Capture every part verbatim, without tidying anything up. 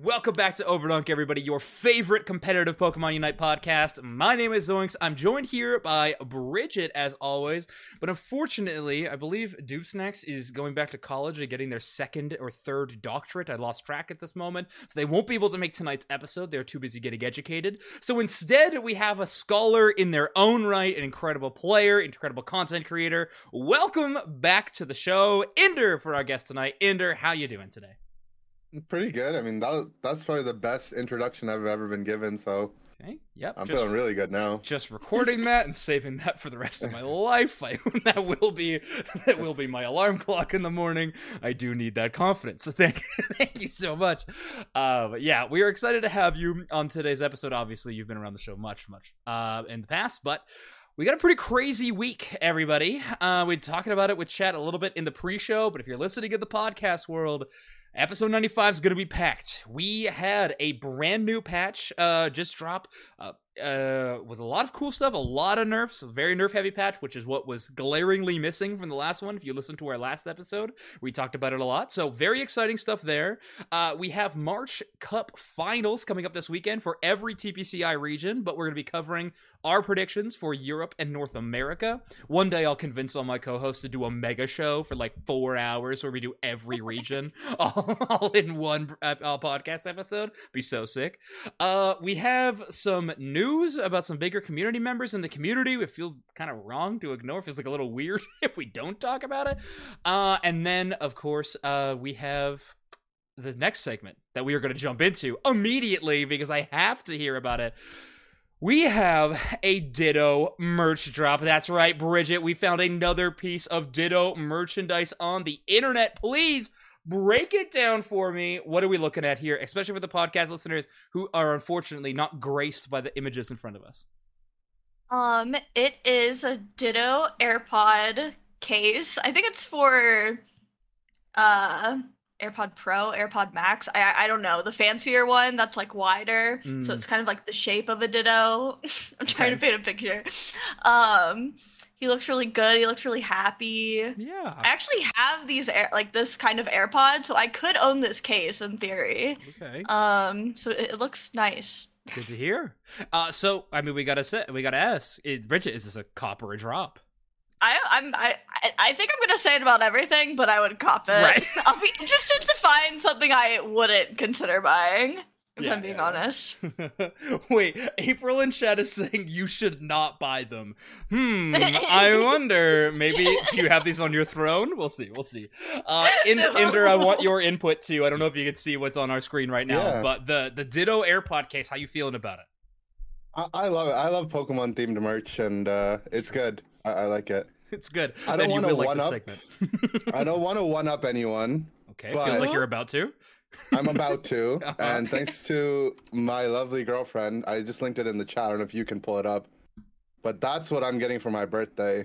Welcome back to Overdunk, everybody, your favorite competitive Pokemon Unite podcast. My name is Zoinks. I'm joined here by Bridget, as always, but unfortunately, I believe Doopsnax is going back to college and getting their second or third doctorate. I lost track at this moment, so they won't be able to make tonight's episode. They're too busy getting educated. So instead, we have a scholar in their own right, an incredible player, incredible content creator. Welcome back to the show, Inder, for our guest tonight. Inder, how you doing today? Pretty good. I mean, that that's probably the best introduction I've ever been given, so okay, yep. I'm just, feeling really good now. Just recording that and saving that for the rest of my life. I, that will be that will be my alarm clock in the morning. I do need that confidence, so thank thank you so much. Uh, but yeah, we are excited to have you on today's episode. Obviously, you've been around the show much, much uh, in the past, but we got a pretty crazy week, everybody. Uh, we're talking about it with chat a little bit in the pre-show, but if you're listening in the podcast world, episode ninety-five is going to be packed. We had a brand new patch uh, just drop uh, uh, with a lot of cool stuff, a lot of nerfs, a very nerf-heavy patch, which is what was glaringly missing from the last one. If you listen to our last episode, we talked about it a lot. So very exciting stuff there. Uh, we have March Cup Finals coming up this weekend for every T P C I region, but we're going to be covering our predictions for Europe and North America. One day I'll convince all my co-hosts to do a mega show for like four hours where we do every region all, all in one uh, podcast episode. Be so sick. Uh, we have some news about some bigger community members in the community. It feels kind of wrong to ignore. It feels like a little weird if we don't talk about it. Uh, and then, of course, uh, we have the next segment that we are going to jump into immediately because I have to hear about it. We have a Ditto merch drop. That's right, Bridget. We found another piece of Ditto merchandise on the internet. Please break it down for me. What are we looking at here, especially for the podcast listeners who are unfortunately not graced by the images in front of us? Um, it is a Ditto AirPod case. I think it's for uh AirPod Pro, AirPod Max. I I don't know. The fancier one that's like wider. Mm. So it's kind of like the shape of a Ditto. I'm trying okay. to paint a picture. Um He looks really good. He looks really happy. Yeah. I actually have these air, like this kind of AirPod, so I could own this case in theory. Okay. Um. So it, it looks nice. Good to hear. Uh. So I mean, we gotta say, we gotta ask, is, Bridget, is this a cop or a drop? I I'm I I think I'm gonna say it about everything, but I would cop it. Right. I'll be interested to find something I wouldn't consider buying. If yeah, I'm being yeah. honest. Wait, April in chat is saying you should not buy them. Hmm, I wonder, maybe, do you have these on your throne? We'll see, we'll see. Uh, in, no. Inder, I want your input too. I don't know if you can see what's on our screen right now, yeah. but the, the Ditto AirPod case, how you feeling about it? I, I love it. I love Pokemon themed merch, and uh, it's good. I, I like it. It's good. I don't want to like one up. I don't want to one up anyone. Okay, but feels like you're about to. I'm about to, uh-huh. and thanks to my lovely girlfriend, I just linked it in the chat. I don't know if you can pull it up, but that's what I'm getting for my birthday.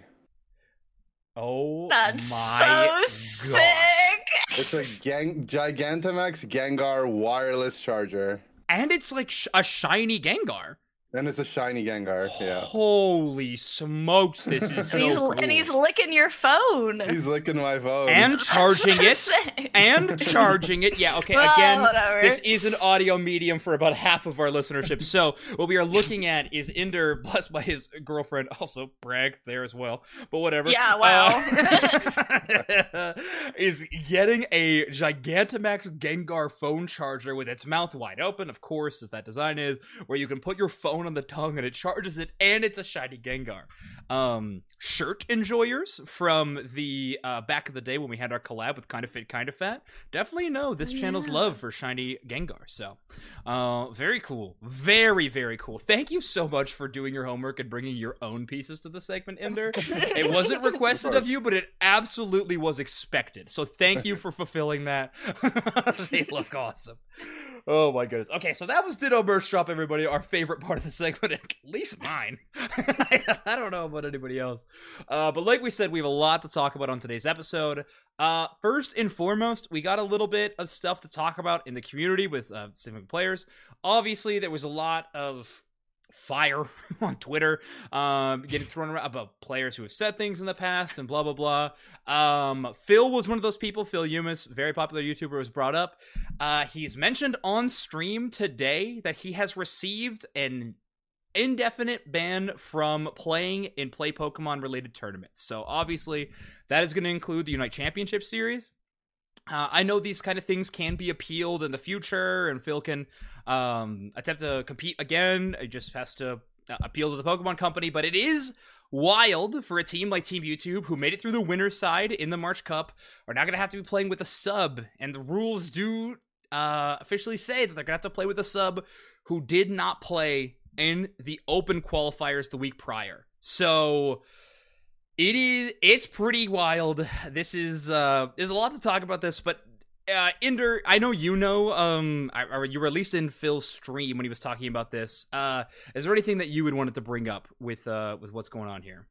Oh, that's my so gosh. sick! It's a Gang- Gigantamax Gengar wireless charger. And it's like sh- a shiny Gengar. And it's a shiny Gengar, yeah. Holy smokes, this is so he's, cool. And he's licking your phone. He's licking my phone. And charging it. And charging it. Yeah, okay, well, again, whatever. This is an audio medium for about half of our listenership. So what we are looking at is Inder, blessed by his girlfriend, also brag there as well, but whatever. Yeah, wow. Uh, is getting a Gigantamax Gengar phone charger with its mouth wide open, of course, as that design is, where you can put your phone on the tongue and it charges it, and it's a shiny Gengar. Um, shirt enjoyers from the uh, back of the day when we had our collab with Kinda Fit, Kinda Fat definitely know this yeah. channel's love for shiny Gengar. So, uh, very cool, very very cool. Thank you so much for doing your homework and bringing your own pieces to the segment, Inder. It wasn't requested of, of you, but it absolutely was expected. So thank you for fulfilling that. They look awesome. Oh my goodness. Okay, so that was Ditto merch drop, everybody. Our favorite part of the segment, at least mine. I don't know about anybody else. Uh, but like we said, we have a lot to talk about on today's episode. Uh, first and foremost, we got a little bit of stuff to talk about in the community with uh, specific players. Obviously, there was a lot of fire on Twitter, um, getting thrown around about players who have said things in the past and blah, blah, blah. Um, Phil was one of those people. Phil Yumis, very popular YouTuber, was brought up. Uh, he's mentioned on stream today that he has received an indefinite ban from playing in Play Pokemon related tournaments. So obviously that is going to include the Unite Championship Series. Uh, I know these kind of things can be appealed in the future, and Phil can um, attempt to compete again. It just has to uh, appeal to the Pokemon Company, but it is wild for a team like Team YouTube, who made it through the winner's side in the March Cup, are now going to have to be playing with a sub, and the rules do uh, officially say that they're going to have to play with a sub who did not play in the open qualifiers the week prior. So it is, it's pretty wild. This is, uh, there's a lot to talk about this, but, uh, Inder, I know you know, um, or you were at least in Phil's stream when he was talking about this. Uh, is there anything that you would wanted to bring up with, uh, with what's going on here?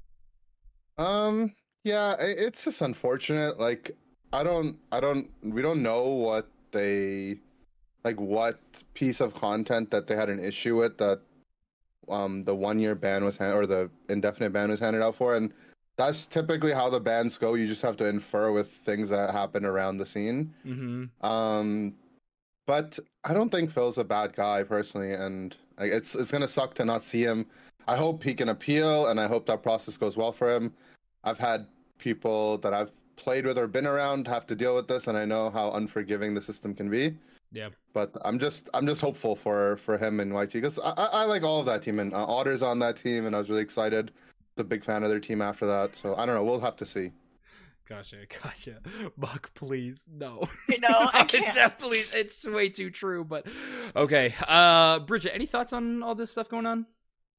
Um, yeah, it's just unfortunate. Like, I don't, I don't, we don't know what they, like, what piece of content that they had an issue with that um the one year ban was hand- or the indefinite ban was handed out for, and that's typically how the bans go. You just have to infer with things that happen around the scene. Mm-hmm. Um, but I don't think Phil's a bad guy personally, and like, it's it's gonna suck to not see him. I hope he can appeal, and I hope that process goes well for him. I've had people that I've played with or been around have to deal with this, and I know how unforgiving the system can be. Yeah, but I'm just I'm just hopeful for for him and Y T, because I, I I like all of that team, and uh, Otter's on that team, and I was really excited. I was a big fan of their team after that. So I don't know. We'll have to see. Gotcha, gotcha. Buck, please, no. I know, I can't. It's, please, it's way too true, but okay. Uh, Bridget, any thoughts on all this stuff going on?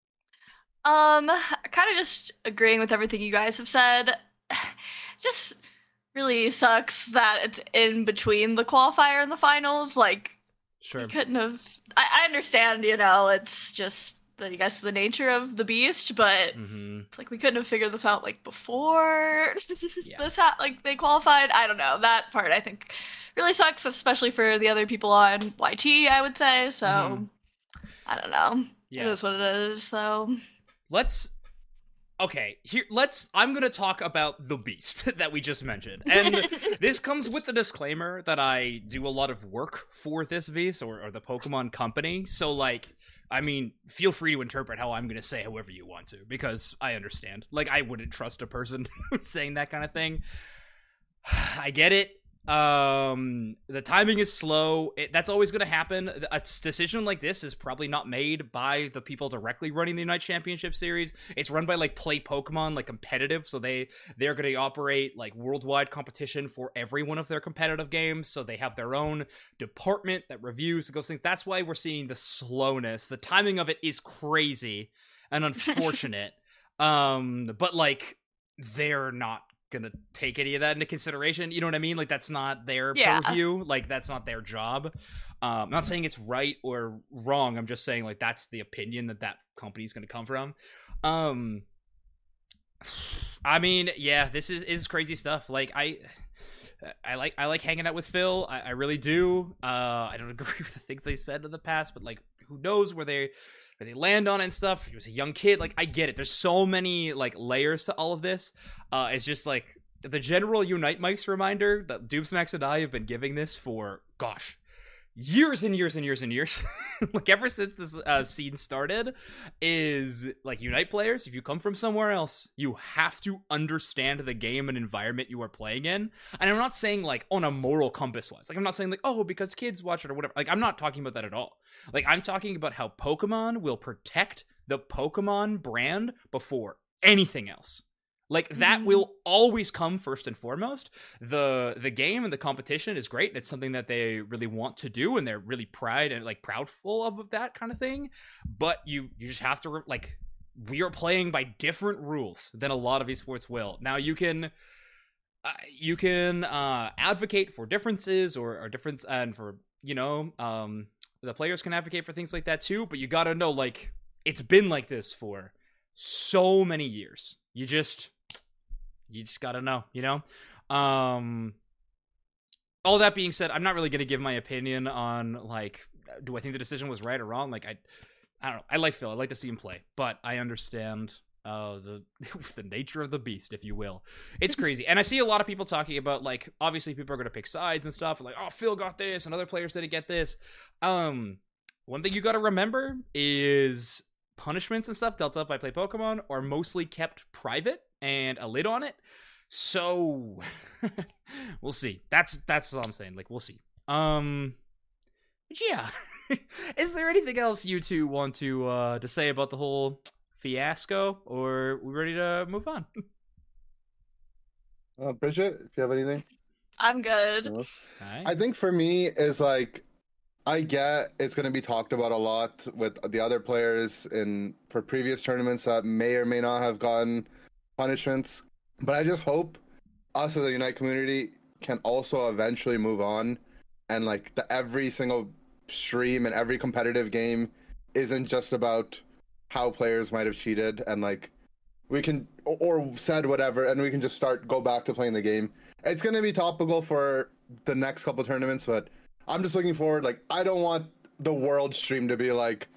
Um, kind of just agreeing with everything you guys have said. Just really sucks that it's in between the qualifier and the finals. Like, sure, you couldn't have. I, I understand, you know, it's just the, I guess, the nature of the beast, but mm-hmm. it's like we couldn't have figured this out like before yeah. this ha- like they qualified. I don't know, that part I think really sucks, especially for the other people on Y T, I would say. So mm-hmm. I don't know. Yeah. It is what it is. So let's. Okay, here let's I'm going to talk about the beast that we just mentioned. And this comes with the disclaimer that I do a lot of work for this beast or, or the Pokemon Company. So like, I mean, feel free to interpret how I'm going to say however you want to, because I understand. Like, I wouldn't trust a person saying that kind of thing. I get it. Um, the timing is slow. It, that's always going to happen. A decision like this is probably not made by the people directly running the Unite Championship Series. It's run by like Play Pokemon, like competitive. So they they're going to operate like worldwide competition for every one of their competitive games. So they have their own department that reviews and goes things. That's why we're seeing the slowness. The timing of it is crazy and unfortunate. um, but like they're not gonna take any of that into consideration, you know what I mean? Like, that's not their yeah. purview, like that's not their job. um I'm not saying it's right or wrong, I'm just saying like that's the opinion that that company's gonna come from. um I mean, yeah, this is is crazy stuff. Like, I I like I like hanging out with Phil. I, I really do. uh I don't agree with the things they said in the past, but like, who knows where they where they land on it and stuff. He was a young kid. Like, I get it. There's so many like layers to all of this. Uh, it's just like the general Unite Mike's reminder that Dubesmax and I have been giving this for, gosh, years and years and years and years. Like, ever since this uh, scene started, is like, Unite players, if you come from somewhere else, you have to understand the game and environment you are playing in. And I'm not saying like on a moral compass wise. Like, I'm not saying like, oh, because kids watch it or whatever. Like, I'm not talking about that at all. Like, I'm talking about how Pokemon will protect the Pokemon brand before anything else. Like, that mm-hmm. will always come first and foremost. The the game and the competition is great. It's something that they really want to do, and they're really pride and like proudful of, of that kind of thing. But you you just have to, like, we are playing by different rules than a lot of esports will. Now, you can uh, you can uh, advocate for differences or, or difference, and for, you know, um, the players can advocate for things like that too. But you got to know, like, it's been like this for so many years. You just You just gotta know, you know? Um, all that being said, I'm not really gonna give my opinion on, like, do I think the decision was right or wrong? Like, I I don't know. I like Phil. I like to see him play, but I understand uh, the the nature of the beast, if you will. It's crazy, and I see a lot of people talking about like obviously people are going to pick sides and stuff, like oh Phil got this, and other players didn't get this. Um, one thing you got to remember is punishments and stuff dealt out by Play Pokemon are mostly kept private and a lid on it. So we'll see. That's that's all I'm saying. Like we'll see. Um, but yeah. Is there anything else you two want to uh, to say about the whole fiasco, or are we ready to move on? Uh, Bridget, if you have anything, I'm good. No? Right. I think for me is like, I get it's going to be talked about a lot with the other players in for previous tournaments that may or may not have gotten punishments, but I just hope us as a Unite community can also eventually move on, and like the every single stream and every competitive game isn't just about how players might have cheated and like we can or, or said whatever and we can just start go back to playing the game. It's going to be topical for the next couple tournaments, but I'm just looking forward. Like I don't want the world stream to be like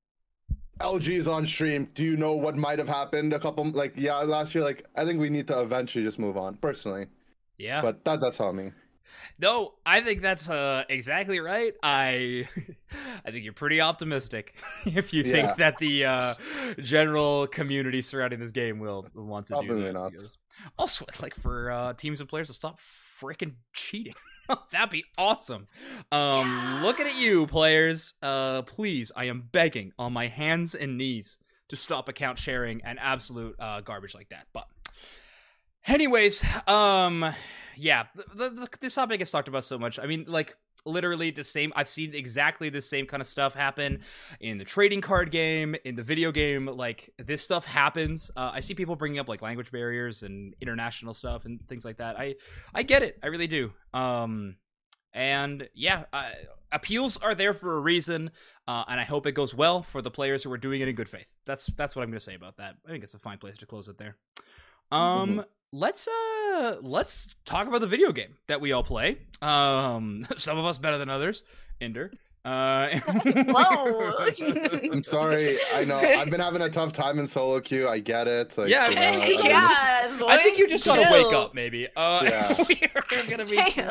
L G is on stream, do you know what might have happened a couple like yeah last year. Like I think we need to eventually just move on personally. Yeah, but that that's on me. No, I think that's uh, exactly right. I I think you're pretty optimistic if you think Yeah. that the uh, general community surrounding this game will, will want to Probably do that. not. Because also, I'd like for uh, teams and players to stop freaking cheating. That'd be awesome. Um, Yeah. Looking at you, players. Uh, please, I am begging on my hands and knees to stop account sharing and absolute uh, garbage like that. But anyways, um... yeah, the, the, this topic gets talked about so much. I mean, like, literally the same. I've seen exactly the same kind of stuff happen in the trading card game, in the video game. Like, this stuff happens. Uh, I see people bringing up, like, language barriers and international stuff and things like that. I, I get it. I really do. Um, and, yeah, uh, appeals are there for a reason, uh, and I hope it goes well for the players who are doing it in good faith. That's, that's what I'm going to say about that. I think it's a fine place to close it there. Um... Mm-hmm. Let's uh let's talk about the video game that we all play. Um some of us better than others. Ender. Uh Whoa. I'm sorry. I know I've been having a tough time in solo queue. I get it. Like, Yeah. you know, I mean, yeah, I think you just gotta chill. wake up, maybe. Uh, Yeah. we are gonna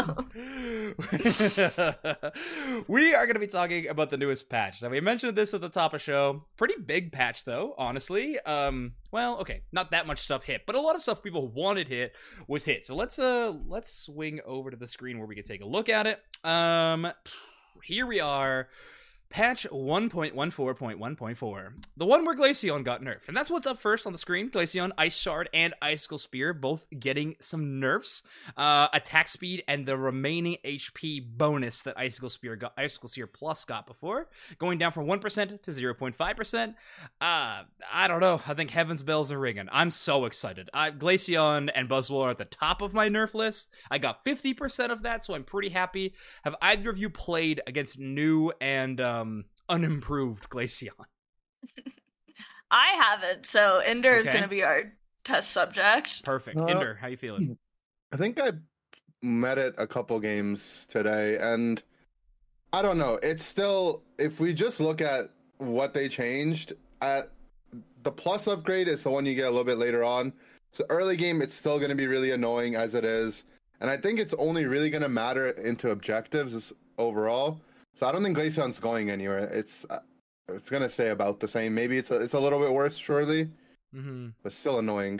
be we are gonna be talking about the newest patch. Now we mentioned this at the top of the show. Pretty big patch, though. Honestly, um, well, okay, not that much stuff hit, but a lot of stuff people wanted hit was hit. So let's uh let's swing over to the screen where we can take a look at it. Um, here we are. Patch one point one four point one point four. The one where Glaceon got nerfed. And that's what's up first on the screen. Glaceon, Ice Shard, and Icicle Spear both getting some nerfs. Uh, attack speed and the remaining H P bonus that Icicle Spear got, Icicle Spear Plus got before, going down from one percent to zero point five percent. Uh, I don't know. I think heaven's bells are ringing. I'm so excited. I, Glaceon and Buzzwole are at the top of my nerf list. I got fifty percent of that, so I'm pretty happy. Have either of you played against new and um, Um, unimproved Glaceon? I haven't, so Ender is Okay. going to be our test subject. Perfect. Uh, Ender, how you feeling? I think I met it a couple games today, and I don't know. It's still, if we just look at what they changed, at the plus upgrade is the one you get a little bit later on. So early game, it's still going to be really annoying as it is, and I think it's only really going to matter into objectives overall. So I don't think Glaceon's going anywhere. It's uh, it's gonna stay about the same. Maybe it's a, it's a little bit worse, surely, Mm-hmm. but still annoying.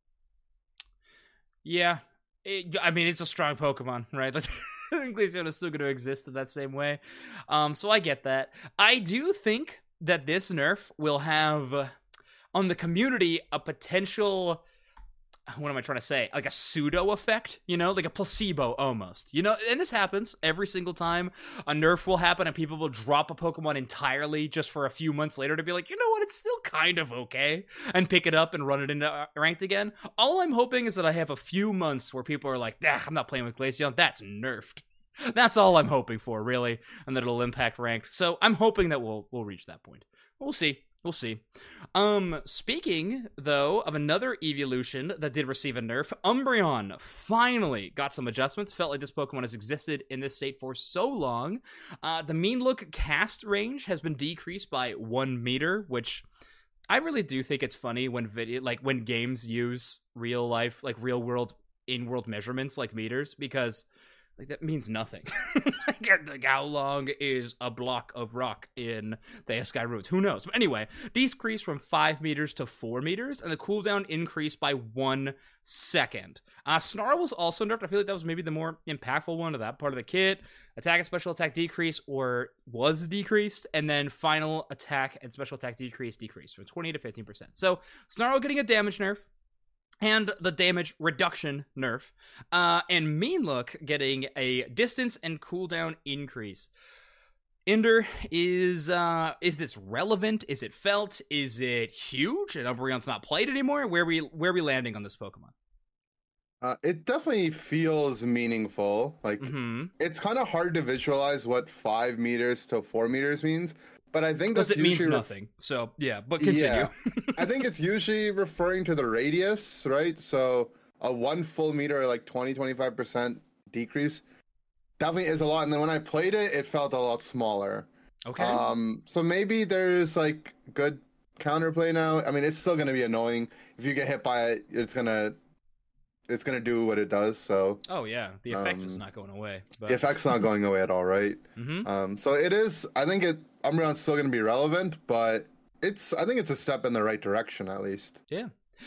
Yeah. It, I mean, it's a strong Pokemon, right? Like, Glaceon is still going to exist in that same way. Um, so I get that. I do think that this nerf will have, uh, on the community, a potential... What am I trying to say? Like a pseudo effect, you know, like a placebo almost, you know, and this happens every single time. A nerf will happen and people will drop a Pokemon entirely just for a few months later to be like, you know what, it's still kind of okay, and pick it up and run it into ranked again. All I'm hoping is that I have a few months where people are like, ah, I'm not playing with Glaceon, that's nerfed. That's all I'm hoping for, really, and that it'll impact ranked. So I'm hoping that we'll we'll reach that point. We'll see. We'll see. Um, speaking, though, of another evolution that did receive a nerf, Umbreon finally got some adjustments. Felt like this Pokemon has existed in this state for so long. Uh, the mean look cast range has been decreased by one meter, which I really do think it's funny when video, like when games use real life, like real world, in world measurements like meters, because like that means nothing. like, like how long is a block of rock in the Eskai Roots? Who knows? But anyway, decreased from five meters to four meters, and the cooldown increased by one second. Uh, Snarl was also nerfed. I feel like that was maybe the more impactful one of that part of the kit. Attack and special attack decrease or was decreased, and then final attack and special attack decrease decreased from twenty to fifteen percent. So Snarl getting a damage nerf, and the damage reduction nerf, uh, and Mean Look getting a distance and cooldown increase. Ender, is uh, is this relevant? Is it felt? Is it huge? And Umbreon's not played anymore? Where are we where are we landing on this Pokemon? Uh, it definitely feels meaningful. Like Mm-hmm. it's kind of hard to visualize what five meters to four meters means, but I think Because that's it means usually ref- nothing. So, yeah, but continue. Yeah. I think it's usually referring to the radius, right? So a one full meter, like twenty, twenty-five percent decrease definitely is a lot. And then when I played it, it felt a lot smaller. Okay. Um, so maybe there's like good counterplay now. I mean, it's still going to be annoying. If you get hit by it, it's going to, it's going to do what it does. So oh, yeah. The effect is um, not going away. But... the effect's not going away at all, right? Mm-hmm. Um, so it is, I think it, Umbreon's still going to be relevant, but it's, I think it's a step in the right direction at least. Yeah.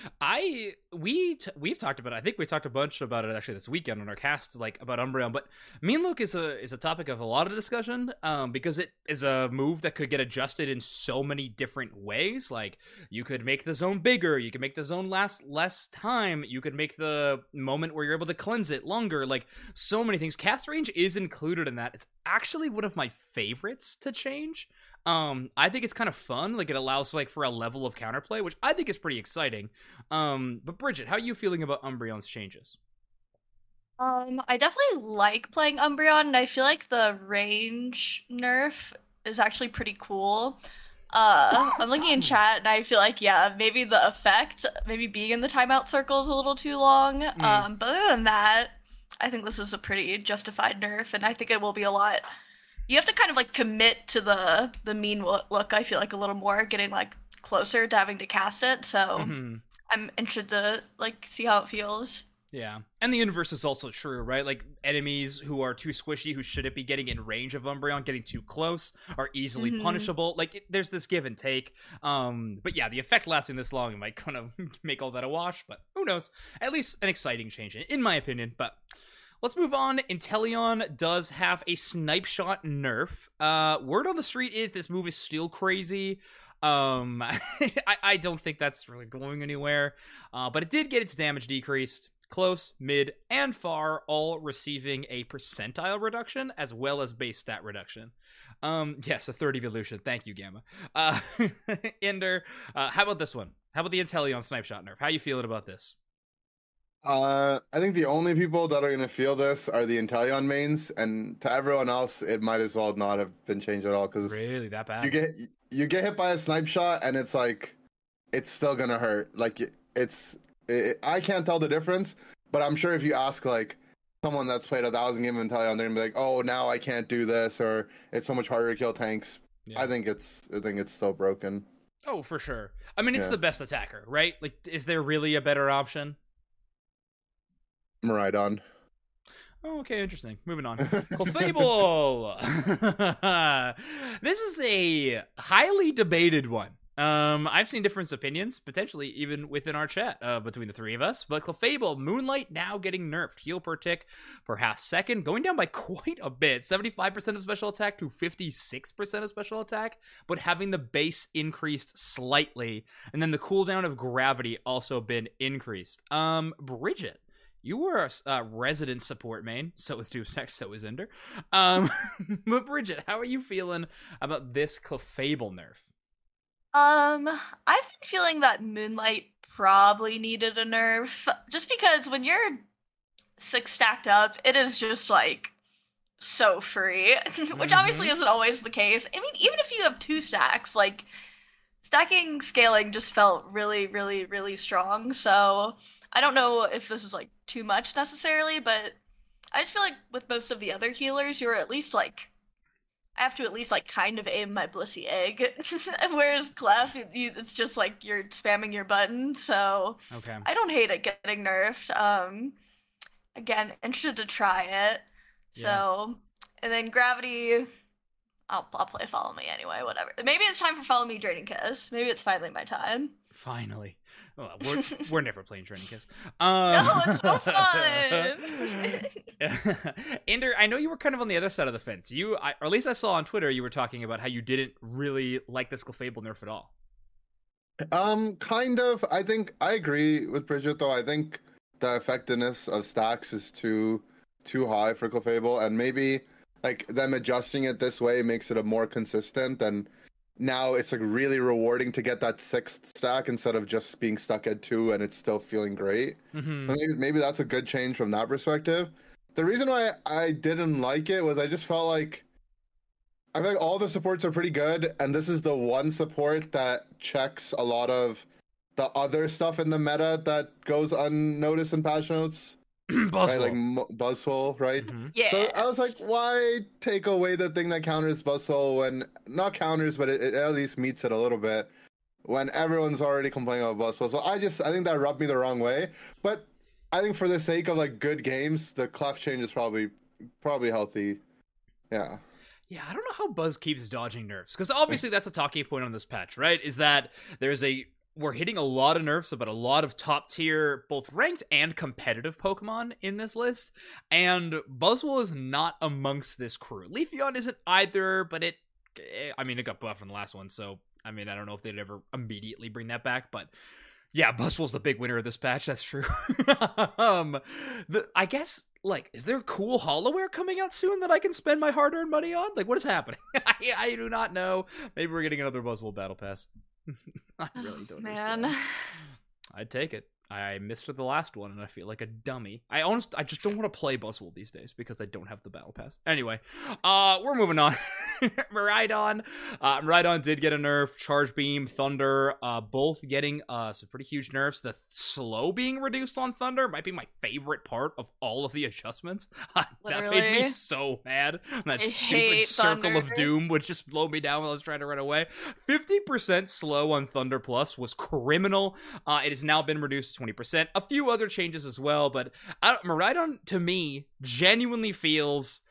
I we t- we've talked about it. I think we talked a bunch about it actually this weekend on our cast, like about Umbreon. But Mean Look is a is a topic of a lot of discussion, um, because it is a move that could get adjusted in so many different ways. Like you could make the zone bigger, you could make the zone last less time, you could make the moment where you're able to cleanse it longer. Like so many things. Cast range is included in that. It's actually one of my favorites to change. Um, I think it's kind of fun. Like it allows like for a level of counterplay, which I think is pretty exciting. Um, but Bridget, how are you feeling about Umbreon's changes? Um, I definitely like playing Umbreon, and I feel like the range nerf is actually pretty cool. Uh, I'm looking in chat, and I feel like, yeah, maybe the effect, maybe being in the timeout circle is a little too long. Mm. Um, but other than that, I think this is a pretty justified nerf, and I think it will be a lot. You have to kind of like commit to the the mean look. I feel like a little more, getting like closer to having to cast it. So Mm-hmm. I'm interested to like see how it feels. Yeah, and the inverse is also true, right? Like enemies who are too squishy, who shouldn't be getting in range of Umbreon, getting too close, are easily Mhm. punishable. Like it, there's this give and take. Um, but yeah, the effect lasting this long might kind of make all that a wash. But who knows? At least an exciting change, in my opinion. But let's move on. Inteleon does have a Snipe Shot nerf. Uh, word on the street is this move is still crazy. Um, I, I don't think that's really going anywhere. Uh, but it did get its damage decreased. Close, mid, and far, all receiving a percentile reduction as well as base stat reduction. Um, yes, a third evolution. Thank you, Gamma. Uh, Ender, uh, how about this one? How about the Inteleon Snipe Shot nerf? How you feeling about this? Uh, I think the only people that are going to feel this are the Inteleon mains, and to everyone else, it might as well not have been changed at all, because Really, that bad? you get you get hit by a snipe shot, and it's like, it's still going to hurt. Like, it's, it, I can't tell the difference, but I'm sure if you ask, like, someone that's played a thousand games of Inteleon, they're going to be like, oh, now I can't do this, or it's so much harder to kill tanks. Yeah. I think it's, I think it's still broken. Oh, for sure. I mean, it's Yeah. the best attacker, right? Like, is there really a better option? Miraidon. Oh, okay, interesting. Moving on. Clefable! This is a highly debated one. Um, I've seen different opinions, potentially even within our chat, uh, between the three of us. But Clefable, Moonlight now getting nerfed. Heal per tick per half second, going down by quite a bit. seventy-five percent of special attack to fifty-six percent of special attack, but having the base increased slightly. And then the cooldown of gravity also been increased. Um, Bridget, you were a uh, resident support main, so is Doomsday, so is Ender. Um, but Bridget, how are you feeling about this Clefable nerf? Um, I've been feeling that Moonlight probably needed a nerf, just because when you're six stacked up, it is just like so free, which obviously isn't always the case. I mean, even if you have two stacks, like stacking scaling just felt really, really, really strong. So I don't know if this is like too much necessarily, but I just feel like with most of the other healers, you're at least like I have to at least like kind of aim my Blissey egg. Whereas Clef, it, you, it's just like you're spamming your button. So Okay. I don't hate it getting nerfed. Um, again, interested to try it. So and then Gravity. I'll, I'll play Follow Me anyway, whatever. Maybe it's time for Follow Me Draining Kiss. Maybe it's finally my time. Finally. Well, we're, we're never playing Draining Kiss. Um, No, it's so fun! Ender, I know you were kind of on the other side of the fence. You, I, or at least I saw on Twitter, you were talking about how you didn't really like this Clefable nerf at all. Um, kind of. I think I agree with Bridget, though. I think the effectiveness of stacks is too too high for Clefable, and maybe like them adjusting it this way makes it a more consistent, and now it's like really rewarding to get that sixth stack instead of just being stuck at two and it's still feeling great. Mm-hmm. So maybe, maybe that's a good change from that perspective. The reason why I didn't like it was I just felt like I feel like all the supports are pretty good, and this is the one support that checks a lot of the other stuff in the meta that goes unnoticed in patch notes. Right, like m- Buzzwole, right? Mm-hmm. Yeah. So I was like, why take away the thing that counters Buzzwole when not counters, but it, it at least meets it a little bit when everyone's already complaining about Buzzwole. So I just I think that rubbed me the wrong way. But I think for the sake of like good games, the Clef change is probably probably healthy. Yeah. Yeah, I don't know how Buzz keeps dodging nerfs, because obviously that's a talking point on this patch, right? Is that there's a we're hitting a lot of nerfs about a lot of top tier, both ranked and competitive Pokemon in this list, and Buzzwole is not amongst this crew. Leafeon isn't either, but it, I mean, it got buffed in the last one, so I mean, I don't know if they'd ever immediately bring that back, but yeah, Buzzwole's the big winner of this patch. That's true. um, the I guess like, is there cool Hollowware coming out soon that I can spend my hard-earned money on? Like, what is happening? I, I do not know. Maybe we're getting another Buzzwole Battle Pass. I really don't oh, understand. man. I'd take it. I missed the last one, and I feel like a dummy. I honest, I just don't want to play Buzzwole these days because I don't have the Battle Pass. Anyway, uh, we're moving on. Miraidon. Uh, Miraidon did get a nerf. Charge Beam, Thunder, uh, both getting uh, some pretty huge nerfs. The slow being reduced on Thunder might be my favorite part of all of the adjustments. that made me so mad. That I stupid Circle Thunder. of Doom would just blow me down while I was trying to run away. fifty percent slow on Thunder Plus was criminal. Uh, it has now been reduced to twenty percent. A few other changes as well, but I don't, Miraidon, to me, genuinely feels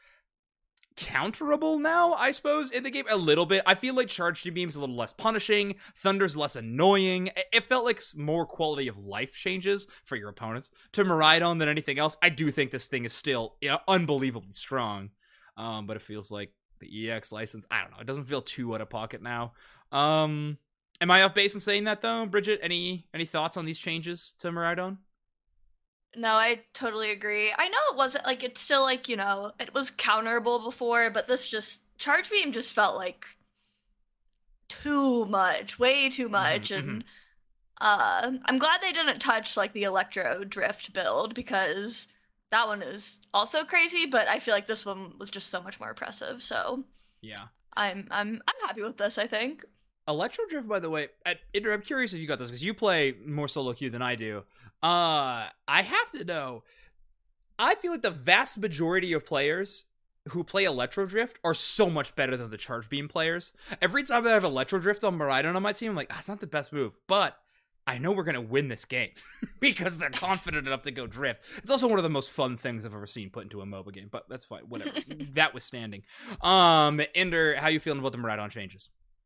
counterable now, I suppose, in the game a little bit. I feel like Charged Beam's a little less punishing, Thunder's less annoying. It felt like more quality of life changes for your opponents to Miraidon than anything else. I do think this thing is still, you know, unbelievably strong, um, but it feels like the E X license, I don't know, it doesn't feel too out of pocket now. Um... Am I off base in saying that, though? Bridget, any any thoughts on these changes to Miraidon? No, I totally agree. I know it wasn't, like, it's still, like, you know, it was counterable before, but this just, Charge Beam just felt like too much, way too much, Mm-hmm, and uh, I'm glad they didn't touch, like, the Electro Drift build, because that one is also crazy, but I feel like this one was just so much more impressive, so yeah. I'm, I'm, I'm happy with this, I think. Electro Drift, by the way, at, I'm curious if you got this, because you play more solo queue than I do. Uh, I have to know, I feel like the vast majority of players who play Electro Drift are so much better than the Charge Beam players. Every time I have Electro Drift on Miraidon on my team, I'm like, ah, it's not the best move, but I know we're going to win this game because they're confident enough to go Drift. It's also one of the most fun things I've ever seen put into a MOBA game, but that's fine, whatever. That was standing. Um, Ender, how you feeling about the Miraidon changes?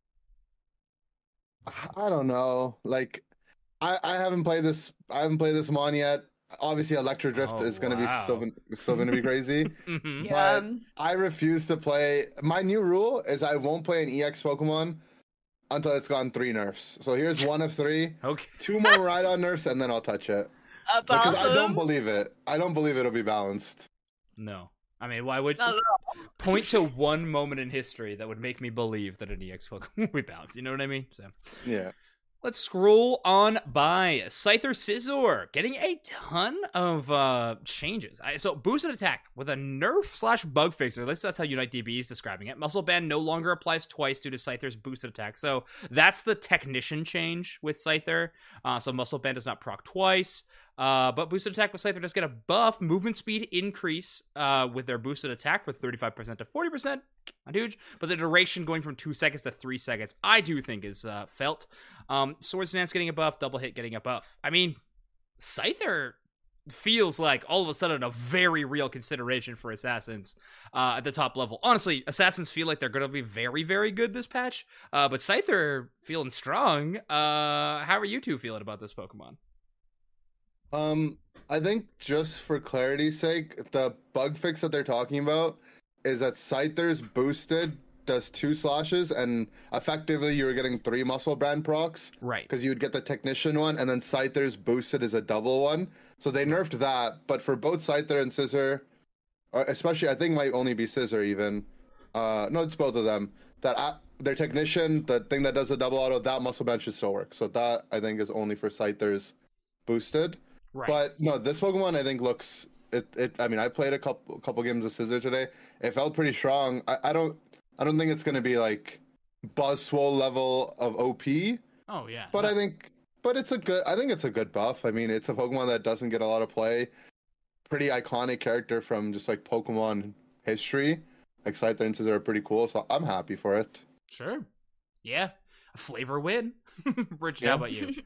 I don't know. Like, I, I haven't played this. I haven't played this Mon yet. Obviously, Electro Drift Oh, is going to be wow. so so going to be crazy. Mm-hmm. Yeah. But I refuse to play. My new rule is I won't play an E X Pokemon until it's gone three nerfs. So here's one of three. Okay. Two more Miraidon nerfs, and then I'll touch it. That's Because awesome. I don't believe it. I don't believe it'll be balanced. No. I mean, why would No, no. point to one moment in history that would make me believe that an E X Pokemon would be balanced? You know what I mean? So, Yeah. Let's scroll on by. Scyther Scizor getting a ton of uh, changes. I, so boosted attack with a nerf slash bug fix, or at least that's how Unite D B is describing it. Muscle Band no longer applies twice due to Scyther's boosted attack. So that's the technician change with Scyther. Uh, so Muscle Band does not proc twice. Uh, but boosted attack with Scyther does get a buff. Movement speed increase uh, with their boosted attack from thirty-five percent to forty percent. Not huge. But the duration going from two seconds to three seconds, I do think is uh, felt. Um, Swords Dance getting a buff. Double Hit getting a buff. I mean, Scyther feels like all of a sudden a very real consideration for Assassins uh, at the top level. Honestly, Assassins feel like they're going to be very, very good this patch. Uh, but Scyther feeling strong. Uh, how are you two feeling about this Pokemon? Um, I think just for clarity's sake, the bug fix that they're talking about is that Scyther's boosted does two slashes, and effectively you were getting three Muscle Brand procs. Right. Because you would get the Technician one, and then Scyther's boosted is a double one. So they nerfed that, but for both Scyther and Scizor, or especially I think might only be Scizor even. Uh, no, it's both of them. That uh, their Technician, the thing that does the double auto, that Muscle Band should still work. So that I think is only for Scyther's boosted. Right. But no, this Pokemon I think looks it. It. I mean, I played a couple couple games of Scizor today. It felt pretty strong. I, I don't. I don't think it's gonna be like Buzzwole level of O P. Oh yeah. But no. I think. But it's a good. I think it's a good buff. I mean, it's a Pokemon that doesn't get a lot of play. Pretty iconic character from just like Pokemon history. Like Scyther and Scizor are pretty cool, so I'm happy for it. Sure. Yeah. A flavor win. Bridget, Yeah. how about you?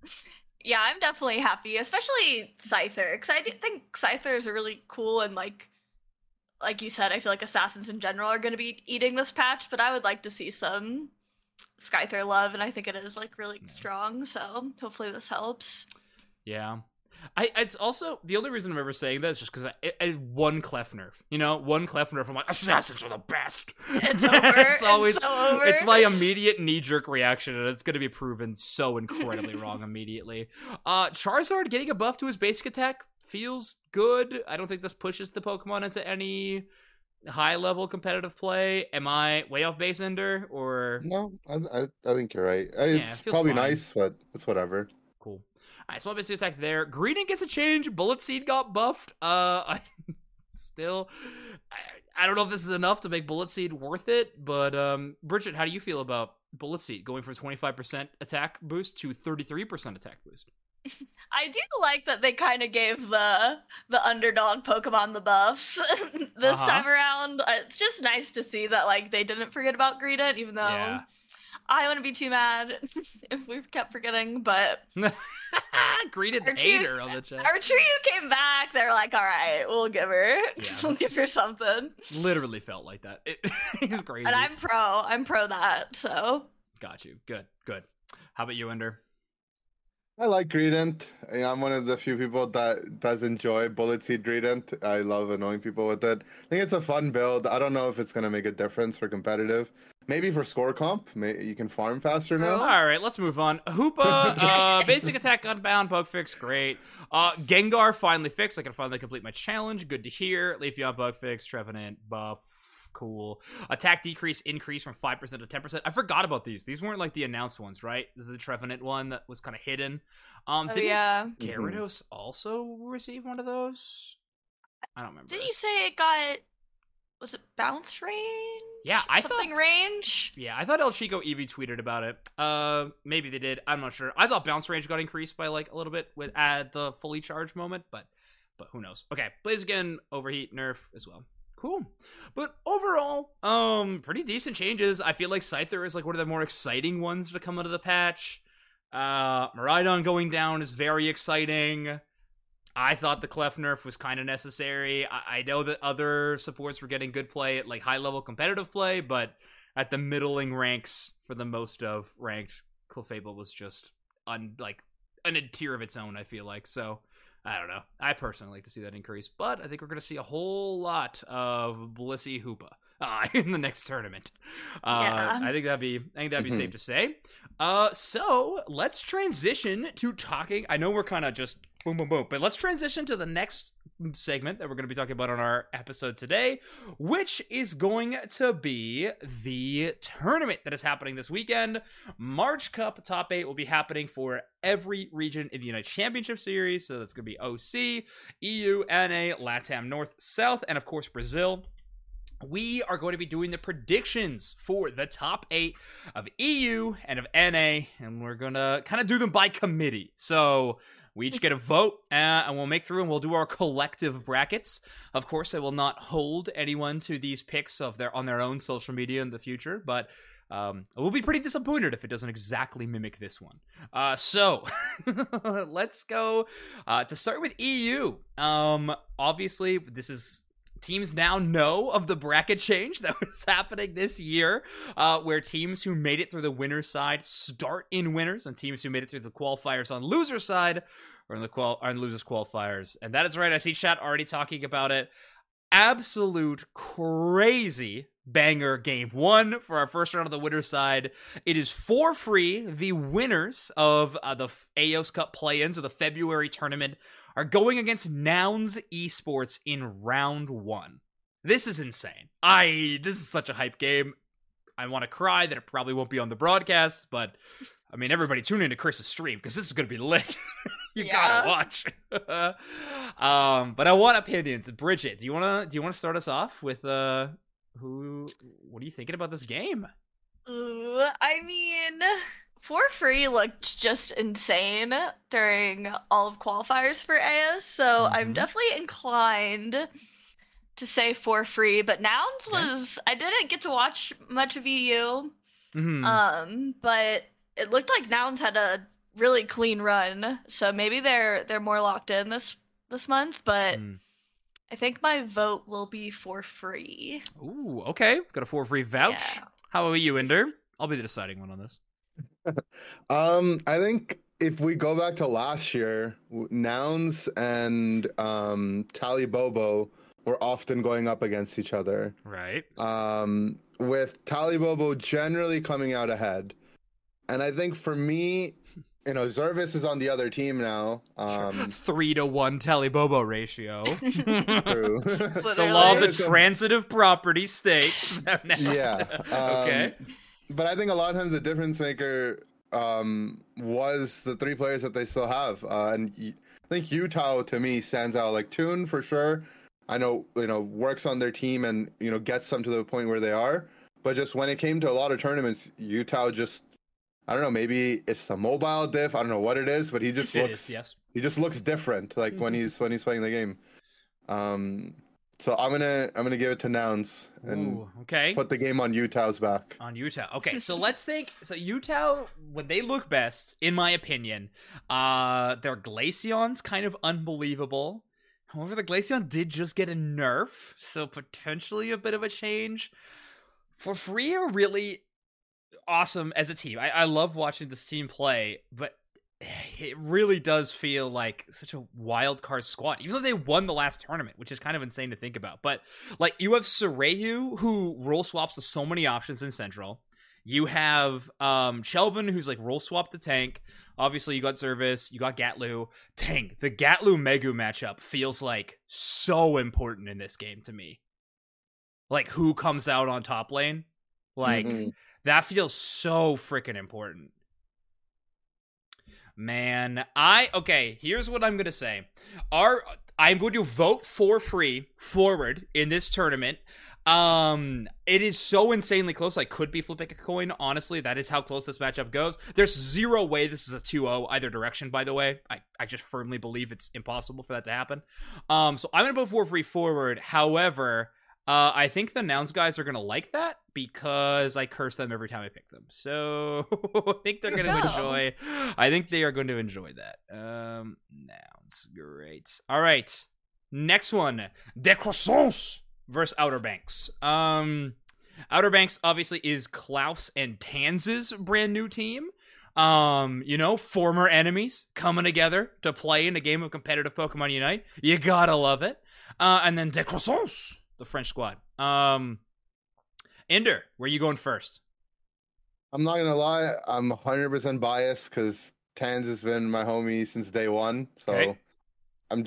Yeah, I'm definitely happy, especially Scyther, because I do think Scyther is a really cool and like, like you said, I feel like Assassins in general are going to be eating this patch, but I would like to see some Scyther love, and I think it is like really Yeah. strong. So hopefully this helps. Yeah. I, it's also, the only reason I'm ever saying that is just because I, I one clef nerf, you know, one clef nerf, I'm like, Assassins are the best. It's over. it's always, it's, so over. it's my immediate knee-jerk reaction, and it's going to be proven so incredibly wrong immediately. Uh, Charizard getting a buff to his basic attack feels good. I don't think this pushes the Pokemon into any high-level competitive play. Am I way off base, Ender, or? No, I I, I think you're right. It's it feels probably fine. nice, but it's whatever. Cool. Alright, so basic attack there. Greedent gets a change. Bullet Seed got buffed. Uh, I still, I, I don't know if this is enough to make Bullet Seed worth it, but um, Bridget, how do you feel about Bullet Seed going from twenty-five percent attack boost to thirty-three percent attack boost? I do like that they kind of gave the the underdog Pokemon the buffs this Uh-huh. time around. Uh, It's just nice to see that like they didn't forget about Greedent, even though Yeah. I wouldn't be too mad if we kept forgetting. But Greedent Our trio- hater on the chat. our trio came back. They're like, "All right, we'll give her, Yeah. we'll give her something." Literally felt like that. It, it's crazy. And I'm pro. I'm pro that. So Got you. Good, good. How about you, Ender? I like Greedent. I mean, I'm one of the few people that does enjoy Bullet Seed Greedent. I love annoying people with it. I think it's a fun build. I don't know if it's going to make a difference for competitive. Maybe for score comp, may, you can farm faster now. All right, let's move on. Hoopa, uh, basic attack, unbound, bug fix, great. Uh, Gengar finally fixed. I can finally complete my challenge. Good to hear. Leafeon, bug fix, Trevenant, buff, cool. Attack decrease, increase from five percent to ten percent. I forgot about these. These weren't like the announced ones, right? This is the Trevenant one that was kind of hidden. Um, oh, did yeah. Gyarados also receive one of those? I don't remember. Didn't you say it got? Was it bounce range? Yeah, I something thought- range. Yeah, I thought El Chico Eevee tweeted about it. Uh, maybe they did. I'm not sure. I thought bounce range got increased by like a little bit with at the fully charged moment, but but who knows? Okay, Blaziken, overheat, nerf as well. Cool. But overall, um, pretty decent changes. I feel like Scyther is like one of the more exciting ones to come out of the patch. Uh, Miraidon going down is very exciting. I thought the Clef nerf was kind of necessary. I-, I know that other supports were getting good play at like high-level competitive play, but at the middling ranks, for the most of ranked, Clefable was just on like an a tier of its own, I feel like. So, I don't know. I personally like to see that increase, but I think we're going to see a whole lot of Blissey Hoopa uh, in the next tournament. Uh, Yeah. I think that'd be I think that'd be Mhm. safe to say. Uh, so let's transition to talking. I know we're kind of just boom, boom, boom, but let's transition to the next segment that we're going to be talking about on our episode today, which is going to be the tournament that is happening this weekend. March Cup Top eight will be happening for every region in the United Championship Series. So that's going to be O C, E U, N A, LATAM North, South, and of course Brazil. We are going to be doing the predictions for the top eight of E U and of N A, and we're going to kind of do them by committee. So we each get a vote, uh, and we'll make through and we'll do our collective brackets. Of course, I will not hold anyone to these picks of their on their own social media in the future, but um, I will be pretty disappointed if it doesn't exactly mimic this one. Uh, so let's go uh, to start with E U. Um, obviously, this is... Teams now know of the bracket change that was happening this year, uh, where teams who made it through the winner's side start in winners, and teams who made it through the qualifiers on loser's side are in the qual- on losers qualifiers. And that is right. I see chat already talking about it. Absolute crazy banger game one for our first round of the winner's side. It is for free. The winners of uh, the A O S Cup play-ins of the February tournament are going against Nouns Esports in round one. This is insane. I this is such a hype game. I want to cry that it probably won't be on the broadcast, but I mean, everybody tune into Chris's stream because this is going to be lit. you Yeah. gotta watch. um, but I want opinions. Bridget, do you wanna do you wanna start us off with uh who? What are you thinking about this game? Ooh, I mean, For Free looked just insane during all of qualifiers for A O S, so Mhm. I'm definitely inclined to say For Free. But Nouns Okay. was I didn't get to watch much of E U, Mhm. um, but it looked like Nouns had a really clean run, so maybe they're they're more locked in this this month. But Mm. I think my vote will be For Free. Ooh, okay. Got a for free vouch. Yeah. How about you, Ender? I'll be the deciding one on this. Um, I think if we go back to last year, w- Nouns and um, Tally Bobo were often going up against each other. Right. Um, with Tally Bobo generally coming out ahead, and I think for me, you know, Zervis is on the other team now. Um, Three to one Talibobo ratio. true. The law of the Literally. transitive property states. Yeah. Okay. Um, but I think a lot of times the difference maker um, was the three players that they still have, uh, and y- I think Utah to me stands out. Like Toon for sure. I know you know works on their team and you know gets them to the point where they are. But just when it came to a lot of tournaments, Utah just I don't know. Maybe it's the mobile diff. I don't know what it is, but he just It looks is, yes. he just looks different. Like when he's when he's playing the game. Um, so I'm gonna I'm gonna give it to Nouns and Ooh, okay. put the game on Utah's back. On Utah. Okay, so let's think. So Utah, when they look best, in my opinion, uh, their Glaceon's kind of unbelievable. However, the Glaceon did just get a nerf, so potentially a bit of a change. For Free are really awesome as a team. I, I love watching this team play, but it really does feel like such a wild card squad, even though they won the last tournament, which is kind of insane to think about. But like, you have Sureyu, who role swaps with so many options in Central. You have um Chelvin, who's like role swap the tank. Obviously, you got Zervis, you got Gatlu. Dang, the Gatlu Megu matchup feels like so important in this game to me. Like, who comes out on top lane? Like, Mhm. that feels so freaking important. Man, I okay, here's what I'm gonna say. Our I'm going to vote for Free forward in this tournament. Um, it is so insanely close. I could be flipping a coin. Honestly, that is how close this matchup goes. There's zero way this is a two oh either direction, by the way. I, I just firmly believe it's impossible for that to happen. Um, so I'm gonna vote for Free forward. However, Uh, I think the Nouns guys are going to like that because I curse them every time I pick them. So I think they're going to No. enjoy. I think they are going to enjoy that. Um, Nouns. Great. All right. Next one. Decroissance versus Outer Banks. Um, Outer Banks obviously is Klaus and Tanz's brand new team. Um, you know, former enemies coming together to play in a game of competitive Pokemon Unite. You gotta love it. Uh, and then Decroissance, the French squad. Um, Ender, where are you going first? I'm not gonna lie, I'm one hundred percent biased because Tans has been my homie since day one. So Okay. I'm just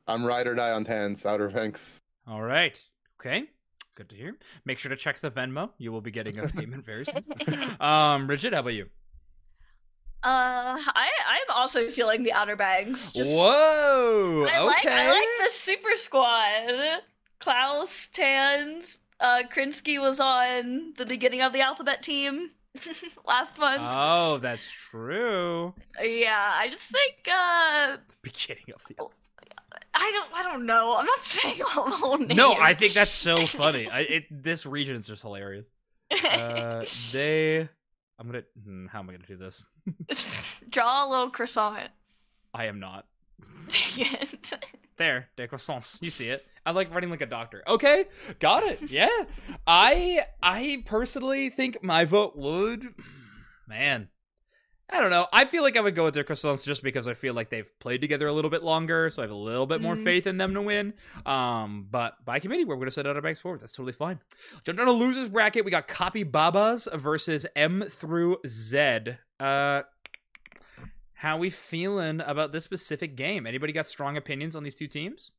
I'm ride or die on Tans, Outer Banks. All right. Okay. Good to hear. Make sure to check the Venmo. You will be getting a payment very soon. um, Bridget, how about you? Uh, I I'm also feeling the Outer Banks. Just, Whoa. I okay. like I like the Super Squad. Klaus, Tans, uh, Krinsky was on the beginning of the Alphabet team last month. Oh, that's true. Yeah, I just think uh, Beginning of the. I don't I don't know. I'm not saying all the whole names. No, I think that's so funny. I, it this region is just hilarious. Uh, they. I'm gonna. Hmm, how am I gonna do this? Draw a little croissant. I am not. Dang it. There, des croissants. You see it. I like writing like a doctor. Okay, got it. Yeah, I I personally think my vote would. Man, I don't know. I feel like I would go with des croissants just because I feel like they've played together a little bit longer, so I have a little bit more Mm. faith in them to win. Um, but by committee, we're gonna set Outer Banks forward. That's totally fine. Jump down to losers bracket. We got Copy Babas versus M through Z. Uh. How we feeling about this specific game? Anybody got strong opinions on these two teams?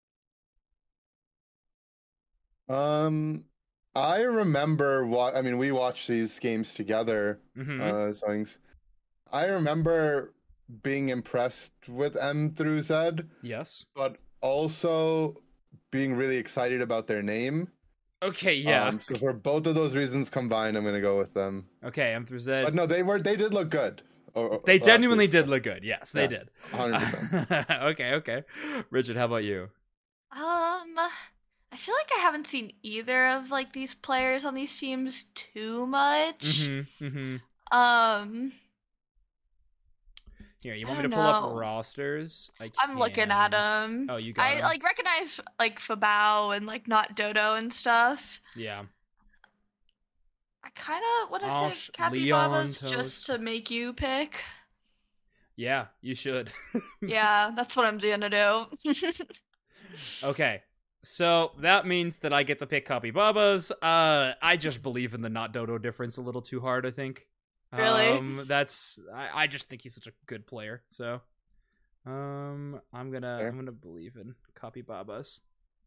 Um, I remember what I mean. We watched these games together. Mm-hmm. Uh, songs. I remember being impressed with M through Z, Yes. but also being really excited about their name. Okay, yeah. Um, so for both of those reasons combined, I'm gonna go with them. Okay, M through Z. But no, they were they did look good. Or- or- They last genuinely week. did look good. Yes, they Yeah, did. one hundred percent. okay, okay. Richard, how about you? Um, I feel like I haven't seen either of like these players on these teams too much. Mm-hmm. Mm-hmm. Um, Here, you I want me to don't pull up know. rosters? I I'm looking at can. them. Oh, you got I 'em. like recognize like Fabao and like not Dodo and stuff. Yeah. I kind of what I Osh, say, Capybaras, Leon, just Toast. to make you pick. Yeah, you should. Yeah, that's what I'm gonna do. Okay. So that means that I get to pick Copy Babas. Uh, I just believe in the not Dodo difference a little too hard, I think. Really? Um, that's I, I just think he's such a good player. So, um, I'm gonna Fair. I'm gonna believe in Copy Babas.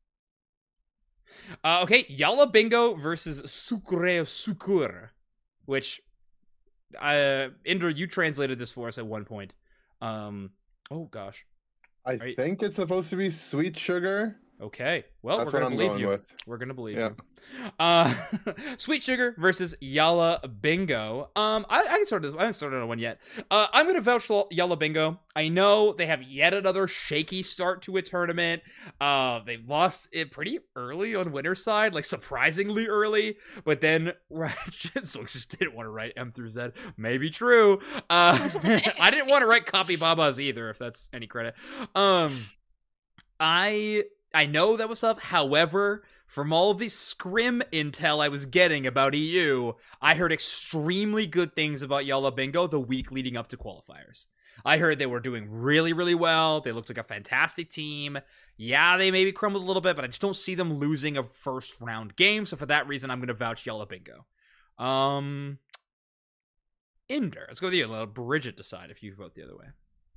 Uh, okay, Yalla Bingo versus Sucre Sucur, which, uh, Indra, you translated this for us at one point. Um, oh gosh. I Are you- think it's supposed to be sweet sugar. Okay, well, That's we're what gonna I'm believe going you. with. We're gonna believe Yeah. you. Uh, Sweet Sugar versus Yalla Bingo. Um, I, I can start this. I haven't started on one yet. Uh, I'm gonna vouch for Yalla Bingo. I know they have yet another shaky start to a tournament. Uh, they lost it pretty early on winner's side, like surprisingly early. But then so just didn't want to write M through Z. Maybe true. Uh, I didn't want to write Copy Babas either, if that's any credit. Um, I. I know that was tough. However, from all the scrim intel I was getting about E U, I heard extremely good things about Yalla Bingo the week leading up to qualifiers. I heard they were doing really, really well. They looked like a fantastic team. Yeah, they maybe crumbled a little bit, but I just don't see them losing a first round game. So for that reason, I'm going to vouch Yalla Bingo. Um, Inder, let's go with you. Let Bridget decide if you vote the other way.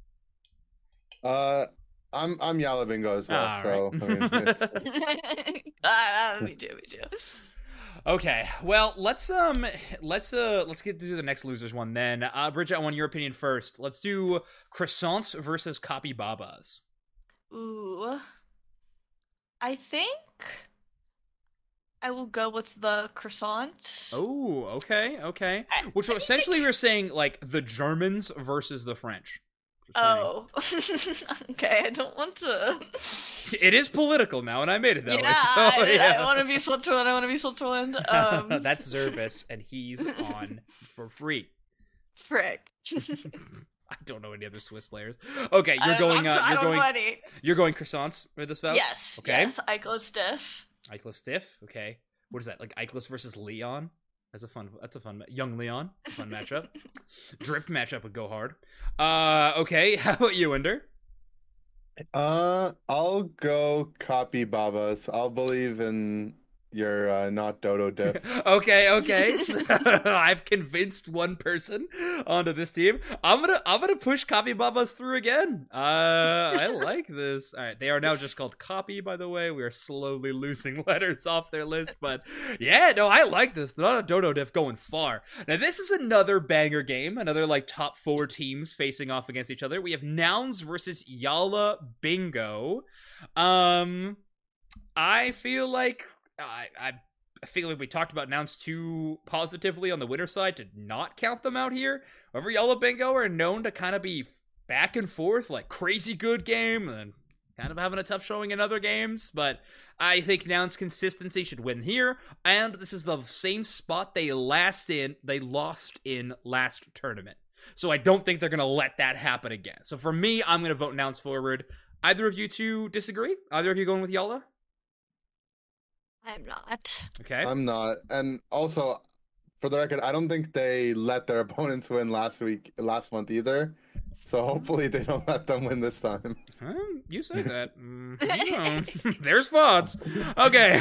Uh, I'm I'm Yalla Bingo as well. All so right. I mean, it's, Ah, me too, me too. Okay, well, let's um, let's uh, let's get to the next losers one then. Uh, Bridget, I want your opinion first. Let's do croissants versus Copy Babas. Ooh, I think I will go with the croissant. Oh, okay, okay. I- Which I essentially you're saying like the Germans versus the French. Oh, okay. I don't want to. It is political now, and I made it that yeah, way. So, I, yeah. I want to be Switzerland. I want to be Switzerland. Um, That's Zervis, and he's on for free. frick. I don't know any other Swiss players. Okay, you're I- going. I'm, Uh, I you're don't going. know any. You're going croissants for this vote. Yes. Okay. Yes. Eichel stiff. Eikla Stiff. Okay. What is that? Like Eiklas versus Leon? That's a fun. That's a fun. ma- Young Leon. It's a fun matchup. Drip matchup would go hard. Uh. Okay. How about you, Ender? uh, I'll go copy Babas. I'll believe in your uh, not Dodo dip. okay, okay. So I've convinced one person onto this team. I'm gonna I'm gonna push Copy Babas through again. Uh, I like this. All right, they are now just called Copy. By the way, we are slowly losing letters off their list, but yeah, no, I like this. Not a Dodo diff going far. Now this is another banger game. Another like top four teams facing off against each other. We have Nouns versus Yalla Bingo. Um, I feel like. I, I feel like we talked about Nouns too positively on the winner side to not count them out here. However, Yalla Bingo are known to kind of be back and forth, like crazy good game, and then kind of having a tough showing in other games. But I think Nouns consistency should win here, and this is the same spot they last in they lost in last tournament. So I don't think they're gonna let that happen again. So for me, I'm gonna vote Nouns forward. Either of you two disagree? Either of you going with Yalla? I'm not. Okay. I'm not. And also, for the record, I don't think they let their opponents win last week, last month either. So hopefully they don't let them win this time. Huh? You say that. Mm, you know. There's V O Ds. Okay.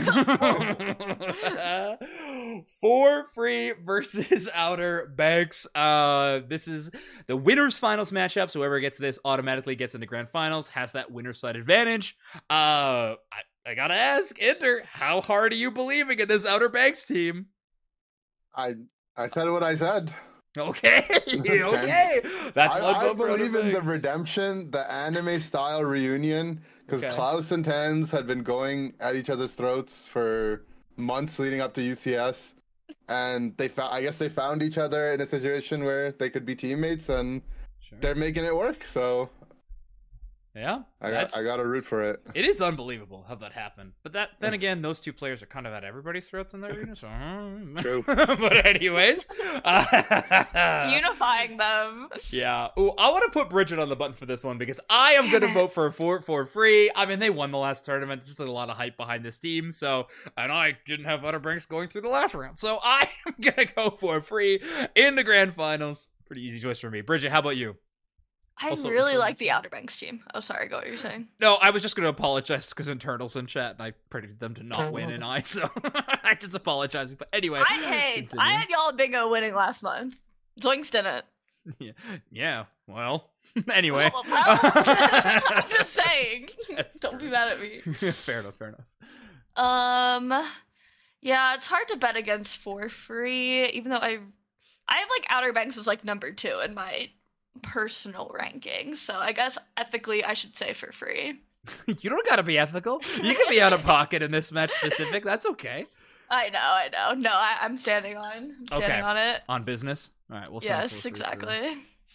For Free versus Outer Banks. Uh, this is the winner's finals matchup. So whoever gets this automatically gets into grand finals, has that winner's side advantage. Uh, I, I gotta ask, Ender, how hard are you believing in this Outer Banks team? I I said what I said. Okay, okay. That's I, one I vote for Outer believe in the Banks. redemption, the anime style reunion, because Okay. Klaus and Tens had been going at each other's throats for months leading up to U C S, and they found. I guess they found each other in a situation where they could be teammates, and Sure. they're making it work. So Yeah, I that's, got I got to root for it. it is unbelievable how that happened. But that then again, those two players are kind of at everybody's throats in that region. So, True. But anyways, uh, Unifying them. yeah. Ooh, I want to put Bridget on the button for this one because I am going to Damn it. vote for for for free. I mean, they won the last tournament. There's just a lot of hype behind this team. So, and I didn't have Outer Banks going through the last round. So I am going to go for free in the grand finals. Pretty easy choice for me. Bridget, how about you? I Also- really also- like the Outer Banks team. Oh, sorry. Go. What are you saying? No, I was just going to apologize because Internal's in chat and I predicted them to not win, and I so I just apologizing. But anyway, I hey, continue. I had y'all bingo winning last month. Zoinks didn't. yeah, yeah. Well, anyway, Well, well, I'm just saying. That's Don't true. be mad at me. fair enough. Fair enough. Um, yeah, it's hard to bet against For Free, even though I, I have like Outer Banks was like number two in my personal ranking. So I guess ethically I should say For Free. You don't got to be ethical. You can be out of pocket in this match specific. That's okay. I know, I know. No, I, I'm standing on. I'm standing Okay. on it. On business. All right. We'll send Yes, four three through. exactly.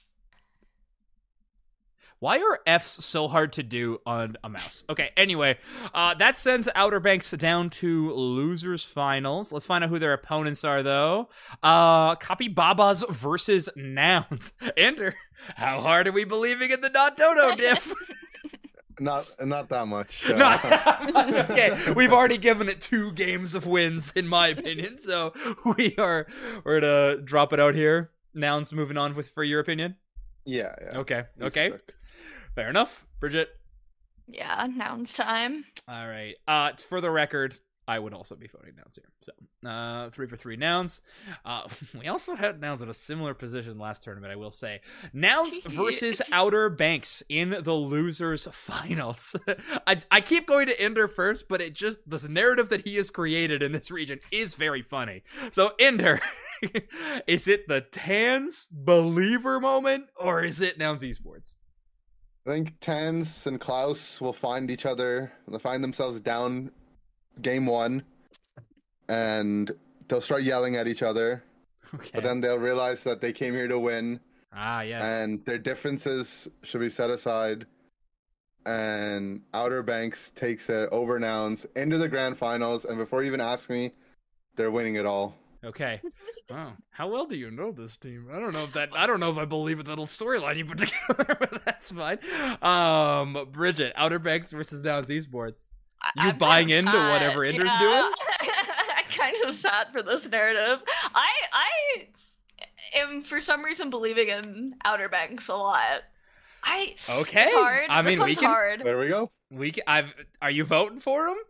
Why are Fs so hard to do on a mouse? Okay, anyway, uh, that sends Outer Banks down to losers finals. Let's find out who their opponents are, though. Uh, Copy Babas versus Nouns. Ender, how hard are we believing in the not Dodo diff? Not not that much. Uh, Not that much. Okay, we've already given it two games of wins, in my opinion. So we are we're gonna drop it out here. Nouns moving on with for your opinion. yeah, yeah. Okay, Easy okay, pick. fair enough. Bridget. Yeah, Nouns time. All right. Uh, for the record, I would also be voting Nouns here. So, uh, three for three Nouns. Uh, we also had Nouns in a similar position last tournament, I will say. Nouns versus Outer Banks in the losers finals. I, I keep going to Ender first, but it just, this narrative that he has created in this region is very funny. So, Ender, is it the Tans believer moment, or is it Nouns Esports? I think Tans and Klaus will find each other. They'll find themselves down game one, and they'll start yelling at each other. Okay. But then they'll realize that they came here to win, ah, yes. and their differences should be set aside. And Outer Banks takes it over Nouns into the grand finals, and before you even ask me, they're winning it all. Okay. Wow. How well do you know this team? I don't know if that I don't know if I believe in the little storyline you put together, but that's fine. Um Bridget, Outer Banks versus Nouns Esports. I- You I'm buying kind of into sad, whatever Ender's yeah. doing? I kind of sad for this narrative. I I am for some reason believing in Outer Banks a lot. I Okay. It's hard. I this mean, we one's can- hard. There we go. We can, I've are you voting for him?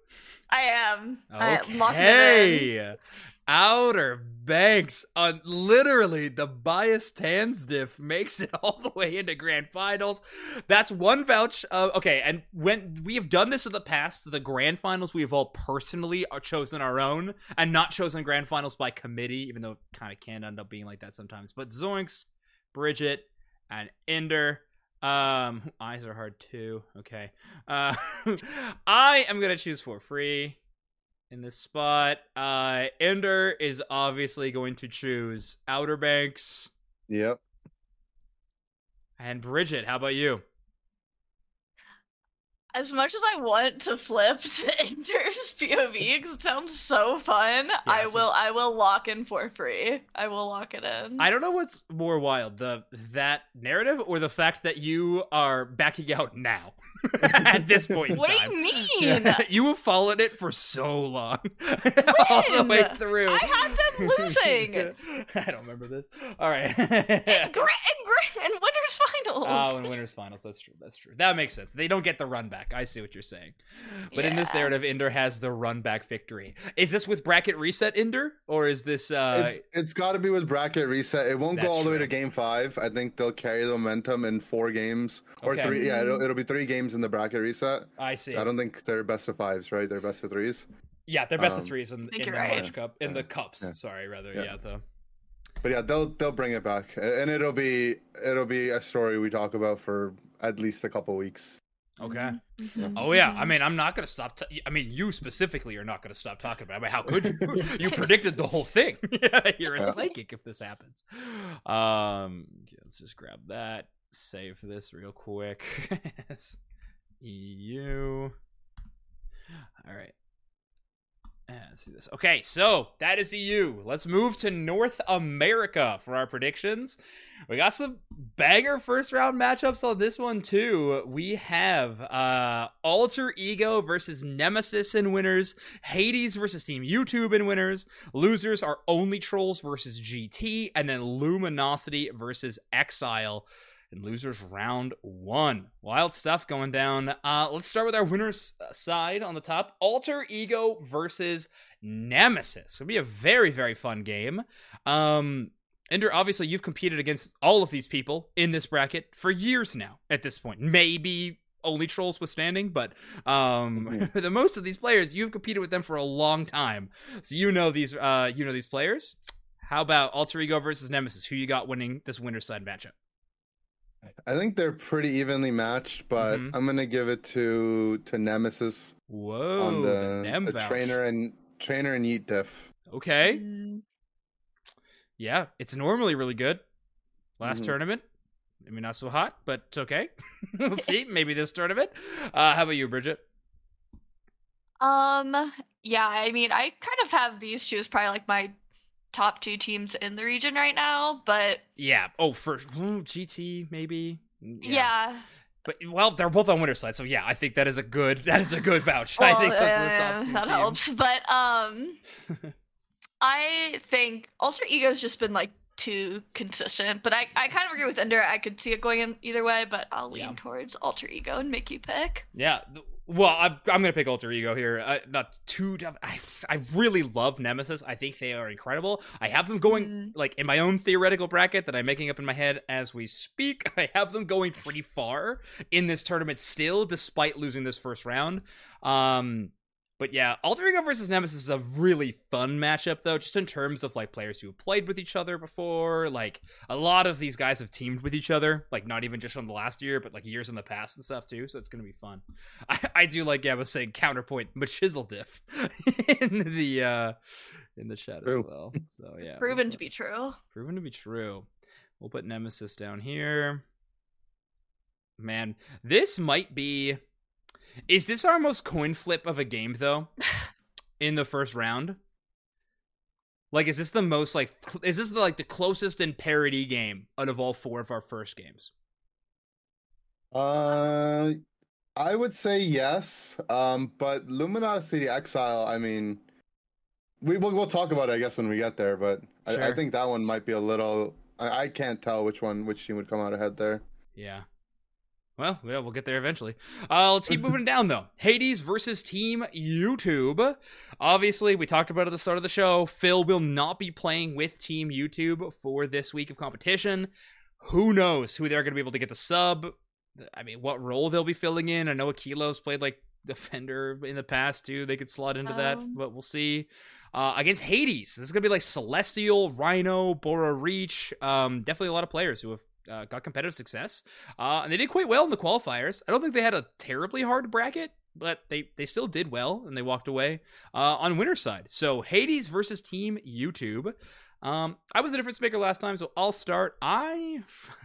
I am. I'm locking it in. Okay. Outer Banks on literally the biased hands diff makes it all the way into grand finals. That's one vouch. Uh, okay, and when we have done this in the past, the grand finals we have all personally are chosen our own and not chosen grand finals by committee, even though it kind of can end up being like that sometimes. But Zoinks, Bridget, and Ender. Um, eyes are hard too. Okay. Uh, I am gonna choose for free. In this spot, uh, Ender is obviously going to choose Outer Banks. Yep. And Bridget, how about you? As much as I want to flip to Ender's P O V because it sounds so fun, Yeah, I so- will I will lock in for free. I will lock it in. I don't know what's more wild, the that narrative or the fact that you are backing out now at this point in What do time. you mean? Yeah, you have followed it for so long, all the When? way through. I had them losing. I don't remember this. All right. and, gra- and, gra- and winners finals. Oh, in winners finals. That's true. That's true. That makes sense. They don't get the run back. I see what you're saying. But in this Yeah. narrative, Ender has the run back victory. Is this with bracket reset, Ender, or is this? uh It's it's got to be with bracket reset. It won't That's go all the way true. to game five. I think they'll carry the momentum in four games or Okay. three. Yeah, it'll, it'll be three games in the bracket reset. I see. I don't think they're best of fives, right? They're best of threes. Yeah, they're best of um, threes in, think in the you're right. March Cup, in Yeah. the cups. Yeah. Sorry, rather. Yeah. Yeah, the But yeah, they'll they'll bring it back, and it'll be it'll be a story we talk about for at least a couple weeks. okay. Mhm. Oh yeah, I mean, I'm not gonna stop. T- I mean, you specifically are not gonna stop talking about it. I mean, how could you? You predicted the whole thing. Yeah, you're a Yeah. psychic if this happens. Um, okay, let's just grab that. Save this real quick. E U. All right. And let's see this. Okay, so that is E U. Let's move to North America for our predictions. We got some banger first round matchups on this one too. We have uh Alter Ego versus Nemesis in winners, Hades versus Team YouTube in winners, losers are Only Trolls versus G T, and then Luminosity versus Exile. And losers round one. Wild stuff going down. Uh, let's start with our winners side on the top. Alter Ego versus Nemesis. It'll be a very, very fun game. Um, Ender, obviously you've competed against all of these people in this bracket for years now at this point. Maybe Only Trolls withstanding, but um, the most of these players, you've competed with them for a long time. So you know these uh, you know these players. How about Alter Ego versus Nemesis? Who you got winning this winner's side matchup? I think they're pretty evenly matched, but Mhm. I'm gonna give it to to Nemesis Whoa, on the, the, Nem the vouch. trainer and trainer and Yeet diff. Okay, Mm, yeah, it's normally really good. Last Mhm. tournament, maybe not so hot, but it's okay. We'll see. Maybe this tournament. Uh, how about you, Bridget? Um, yeah, I mean, I kind of have these two as probably like my top two teams in the region right now, but Yeah. Oh, for ooh, G T maybe. yeah. But well, they're both on winner side, so yeah, I think that is a good that is a good vouch. Well, I think those are the uh, top two that teams. helps. But um, I think Alter Ego's just been like too consistent. But I, I kind of agree with Ender. I could see it going in either way, but I'll lean Yeah. towards Alter Ego and make you pick. Yeah. th- Well, I'm, I'm going to pick Alter Ego here. Uh, not too. dumb- I, I really love Nemesis. I think they are incredible. I have them going, Mm. like, in my own theoretical bracket that I'm making up in my head as we speak. I have them going pretty far in this tournament still, despite losing this first round. Um, but yeah, Alter Ego versus Nemesis is a really fun matchup, though, just in terms of, like, players who have played with each other before. Like, a lot of these guys have teamed with each other, like, not even just from the last year, but, like, years in the past and stuff, too, so it's going to be fun. I, I do like Gab was saying counterpoint Machisel diff in the uh in the chat as True. well. So yeah. Proven to be true. Proven to be true. We'll put Nemesis down here. Man, this might be is this our most coin flip of a game though? In the first round? Like is this the most like cl- is this the like the closest in parity game out of all four of our first games? Uh, I would say yes. Um, but Luminosity Exile, I mean, we will we'll talk about it, I guess, when we get there. But I, I Sure. think that one might be a little. I, I can't tell which one, which team would come out ahead there. Yeah. Well, yeah, we'll get there eventually. Uh, let's keep moving down, though. Hades versus Team YouTube. Obviously, we talked about it at the start of the show. Phil will not be playing with Team YouTube for this week of competition. Who knows who they're going to be able to get the sub? I mean, what role they'll be filling in. I know Akilo's played, like, defender in the past, too. They could slot into um... that, but we'll see. Uh, against Hades, this is going to be, like, Celestial, Rhino, Bora Reach. Um, definitely a lot of players who have Uh, got competitive success, uh, and they did quite well in the qualifiers. I don't think they had a terribly hard bracket, but they, they still did well, and they walked away uh, on winner's side. So Hades versus Team YouTube. Um, I was the difference maker last time, so I'll start. I...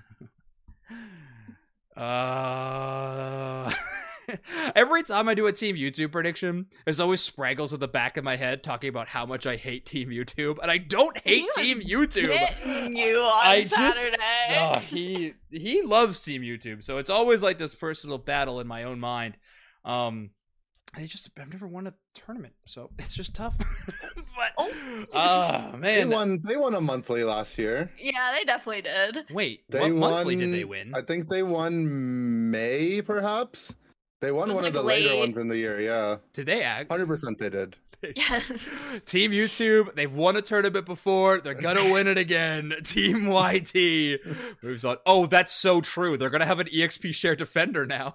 uh... Every time I do a Team YouTube prediction, there's always Spraggles at the back of my head talking about how much I hate Team YouTube, and I don't hate he Team YouTube. You on I Saturday. Just, oh, he he loves Team YouTube, so it's always like this personal battle in my own mind. Um, I just I've never won a tournament, so it's just tough. But oh, oh man, they won. They won a monthly last year. Yeah, they definitely did. Wait, they what won, monthly did they win? I think they won May, perhaps. They won one like of the late. later ones in the year, yeah. Did they act? one hundred percent they did. Yes. Team YouTube, they've won a tournament before. They're going to win it again. Team Y T moves on. Oh, that's so true. They're going to have an E X P share defender now.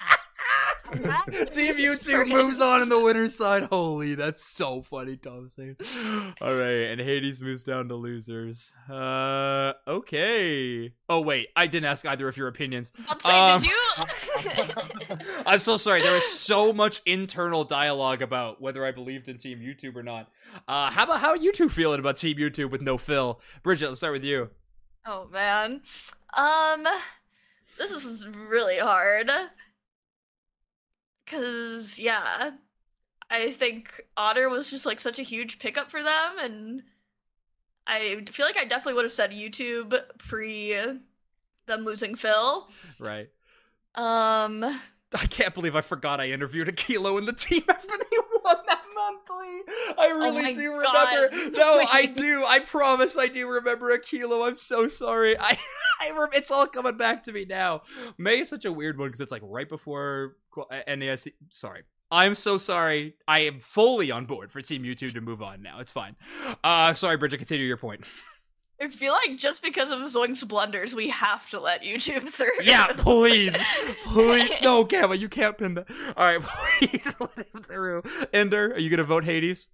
Team YouTube moves on in the winner's side. Holy, that's so funny, Tom saying. All right, and Hades moves down to losers. Uh, okay. Oh wait, I didn't ask either of your opinions. Let's say, Um, did you? I'm so sorry. There was so much internal dialogue about whether I believed in Team YouTube or not. Uh, how about how are you two feeling about Team YouTube with no Phil? Bridget, let's start with you. Oh man, um, this is really hard. Cause yeah, I think Otter was just like such a huge pickup for them, and I feel like I definitely would have said YouTube pre them losing Phil. Right. Um, I can't believe I forgot I interviewed Akilo in the team after they won that monthly. I really oh do God. remember. No, I do. I promise I do remember Akilo. I'm so sorry. I, I rem- it's all coming back to me now. May is such a weird one because it's like right before N A S C. Sorry. I'm so sorry. I am fully on board for Team YouTube to move on now. It's fine. Uh, sorry, Bridget, continue your point. I feel like just because of Zoink's blunders, we have to let YouTube through. Yeah, please. Please. No, Gamma, you can't pin that. All right, please let him through. Ender, are you going to vote Hades?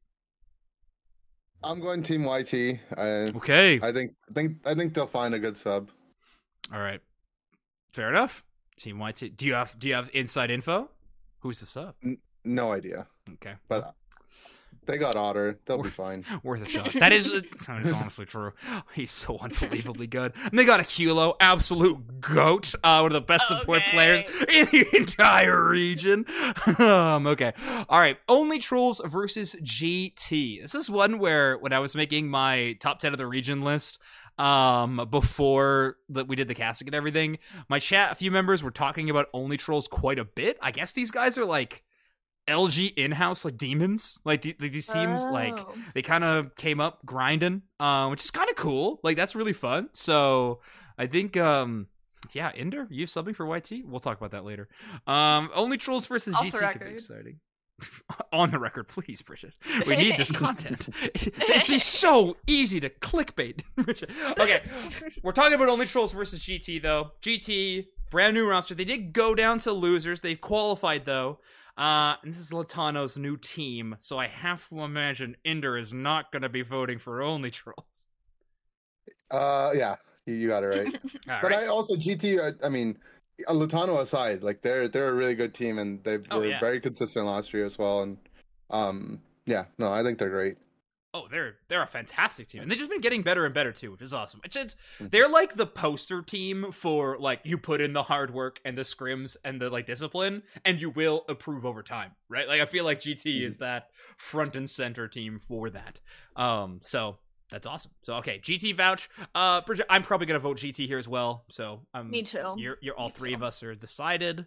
I'm going Team Y T. I, Okay. I think I think I think they'll find a good sub. All right. Fair enough. Team Y T. Do you have do you have inside info? Who's the sub? N- no idea. Okay. But they got Otter. They'll Worth, be fine. Worth a shot. That is, that is honestly true. He's so unbelievably good. And they got Akilo, absolute goat. Uh, one of the best support Okay. players in the entire region. um, okay. All right. Only Trolls versus G T. This is one where when I was making my top ten of the region list, um, before that we did the casting and everything, my chat, a few members were talking about Only Trolls quite a bit. I guess these guys are like L G in-house like demons, like th- these teams Oh. like they kind of came up grinding, uh, which is kind of cool. Like that's really fun. So I think um yeah, Ender, you subbing for Y T? We'll talk about that later. Um Only Trolls versus Off G T the could be record. exciting. On the record, please, Bridget. We need this content. It's just so easy to clickbait. Bridget. Okay, we're talking about Only Trolls versus G T though. G T, brand new roster. They did go down to losers. They've qualified though. Uh, and this is Latano's new team, so I have to imagine Ender is not going to be voting for Only Trolls. Uh, yeah, you, you got it right. All but right. I also G T. I, I mean, uh, Lutano aside, like they're they're a really good team, and they Oh, were yeah. very consistent last year as well. And um, yeah, no, I think they're great. Oh, they're they're a fantastic team, and they've just been getting better and better too, which is awesome. It's just, they're like the poster team for like you put in the hard work and the scrims and the like discipline, and you will improve over time, right? Like I feel like G T is that front and center team for that. Um, so that's awesome. So okay, G T vouch. Uh, Bridget, I'm probably gonna vote G T here as well. So um, Me too. You're you're all Me three too. of us are decided.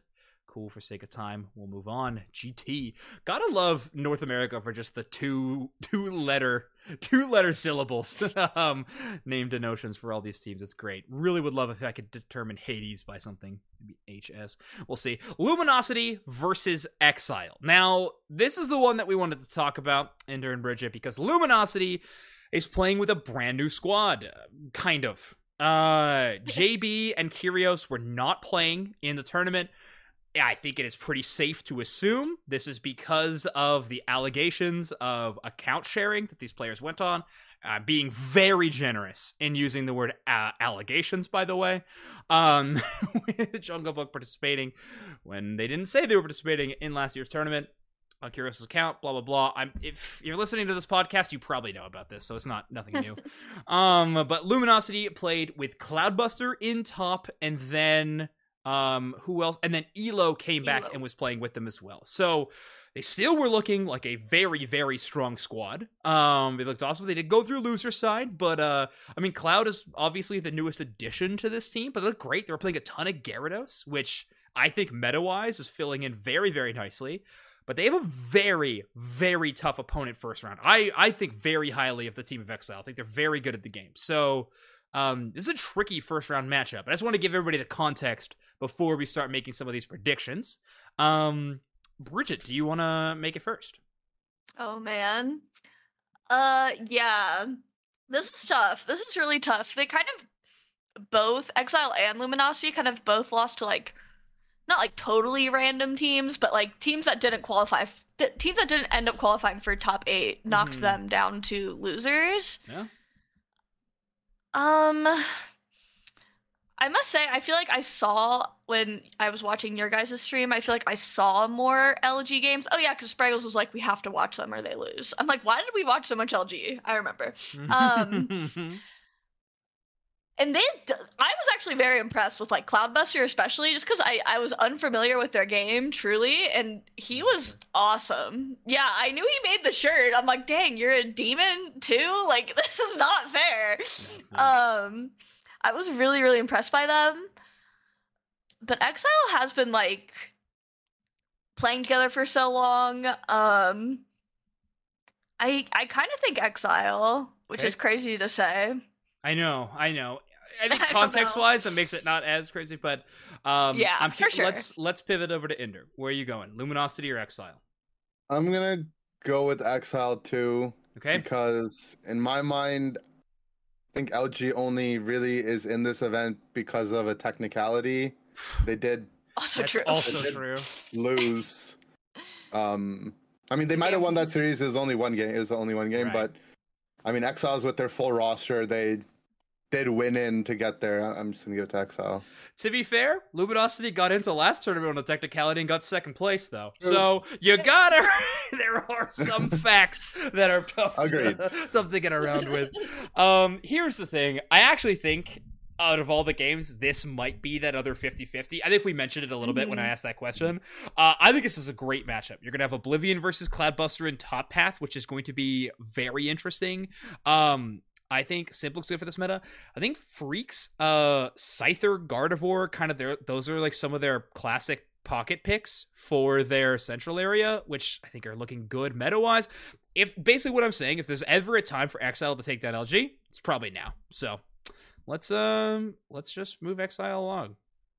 Cool, for sake of time, we'll move on. G T. Gotta love North America for just the two two letter two letter syllables um named denotions for all these teams. It's great. Really would love if I could determine Hades by something. Maybe H S. We'll see. Luminosity versus Exile. Now, this is the one that we wanted to talk about, Ender and Bridget, because Luminosity is playing with a brand new squad. Kind of. Uh J B and Kyrios were not playing in the tournament. I think it is pretty safe to assume this is because of the allegations of account sharing that these players went on, uh, being very generous in using the word uh, allegations, by the way, um, with Jungle Book participating when they didn't say they were participating in last year's tournament on Kyrios' account, blah, blah, blah. I'm, if you're listening to this podcast, you probably know about this, so it's not nothing new. um, but Luminosity played with Cloudbuster in top, and then... Um, who else? And then Elo came back Elo. and was playing with them as well. So they still were looking like a very, very strong squad. Um, they looked awesome. They did go through loser side, but uh, I mean, Cloud is obviously the newest addition to this team, but they look great. They were playing a ton of Gyarados, which I think meta-wise is filling in very, very nicely. But they have a very, very tough opponent first round. I, I think very highly of the team of Exile. I think they're very good at the game. So... Um, this is a tricky first round matchup. I just want to give everybody the context before we start making some of these predictions. Um, Bridget, do you want to make it first? Oh man. Uh yeah. This is tough. This is really tough. They kind of both Exile and Luminosity kind of both lost to like not like totally random teams, but like teams that didn't qualify f- teams that didn't end up qualifying for top eight knocked Mhm. them down to losers. Yeah. Um, I must say, I feel like I saw when I was watching your guys' stream, I feel like I saw more L G games. Oh yeah, because Spraggles was like, we have to watch them or they lose. I'm like, why did we watch so much L G? I remember. Um, and they, d- I was actually very impressed with like Cloudbuster, especially just because I, I was unfamiliar with their game, truly, and he was awesome. Yeah, I knew he made the shirt. I'm like, dang, you're a demon too? Like, this is not fair. Um, I was really, really impressed by them. But Exile has been like playing together for so long. Um, I I kind of think Exile, which Okay. is crazy to say. I know, I know. I think I don't know. context-wise, it makes it not as crazy, but um, Yeah, I'm, for sure. Let's let's pivot over to Ender. Where are you going? Luminosity or Exile? I'm gonna go with Exile too Okay. because in my mind, I think L G only really is in this event because of a technicality. They did Also That's true. also Did- true. lose. Um, I mean, they might have won that series. It was only one game. It was only one game, Right. but I mean, Exiles with their full roster, they did win in to get there. I'm just gonna give it to Exile. To be fair, Luminosity got into last tournament on a technicality and got second place, though. True. So you gotta. There are some facts that are tough Agreed. to, tough to get around with. Um, here's the thing. I actually think out of all the games, this might be that other fifty-fifty. I think we mentioned it a little bit when I Mhm. asked that question. Uh, I think this is a great matchup. You're gonna have Oblivion versus Cloudbuster in top path, which is going to be very interesting. Um, I think Simplix good for this meta. I think Freaks, uh, Scyther, Gardevoir, kind of their those are like some of their classic pocket picks for their central area, which I think are looking good meta-wise. If basically what I'm saying, if there's ever a time for Exile to take down L G, it's probably now. So let's um let's just move Exile along.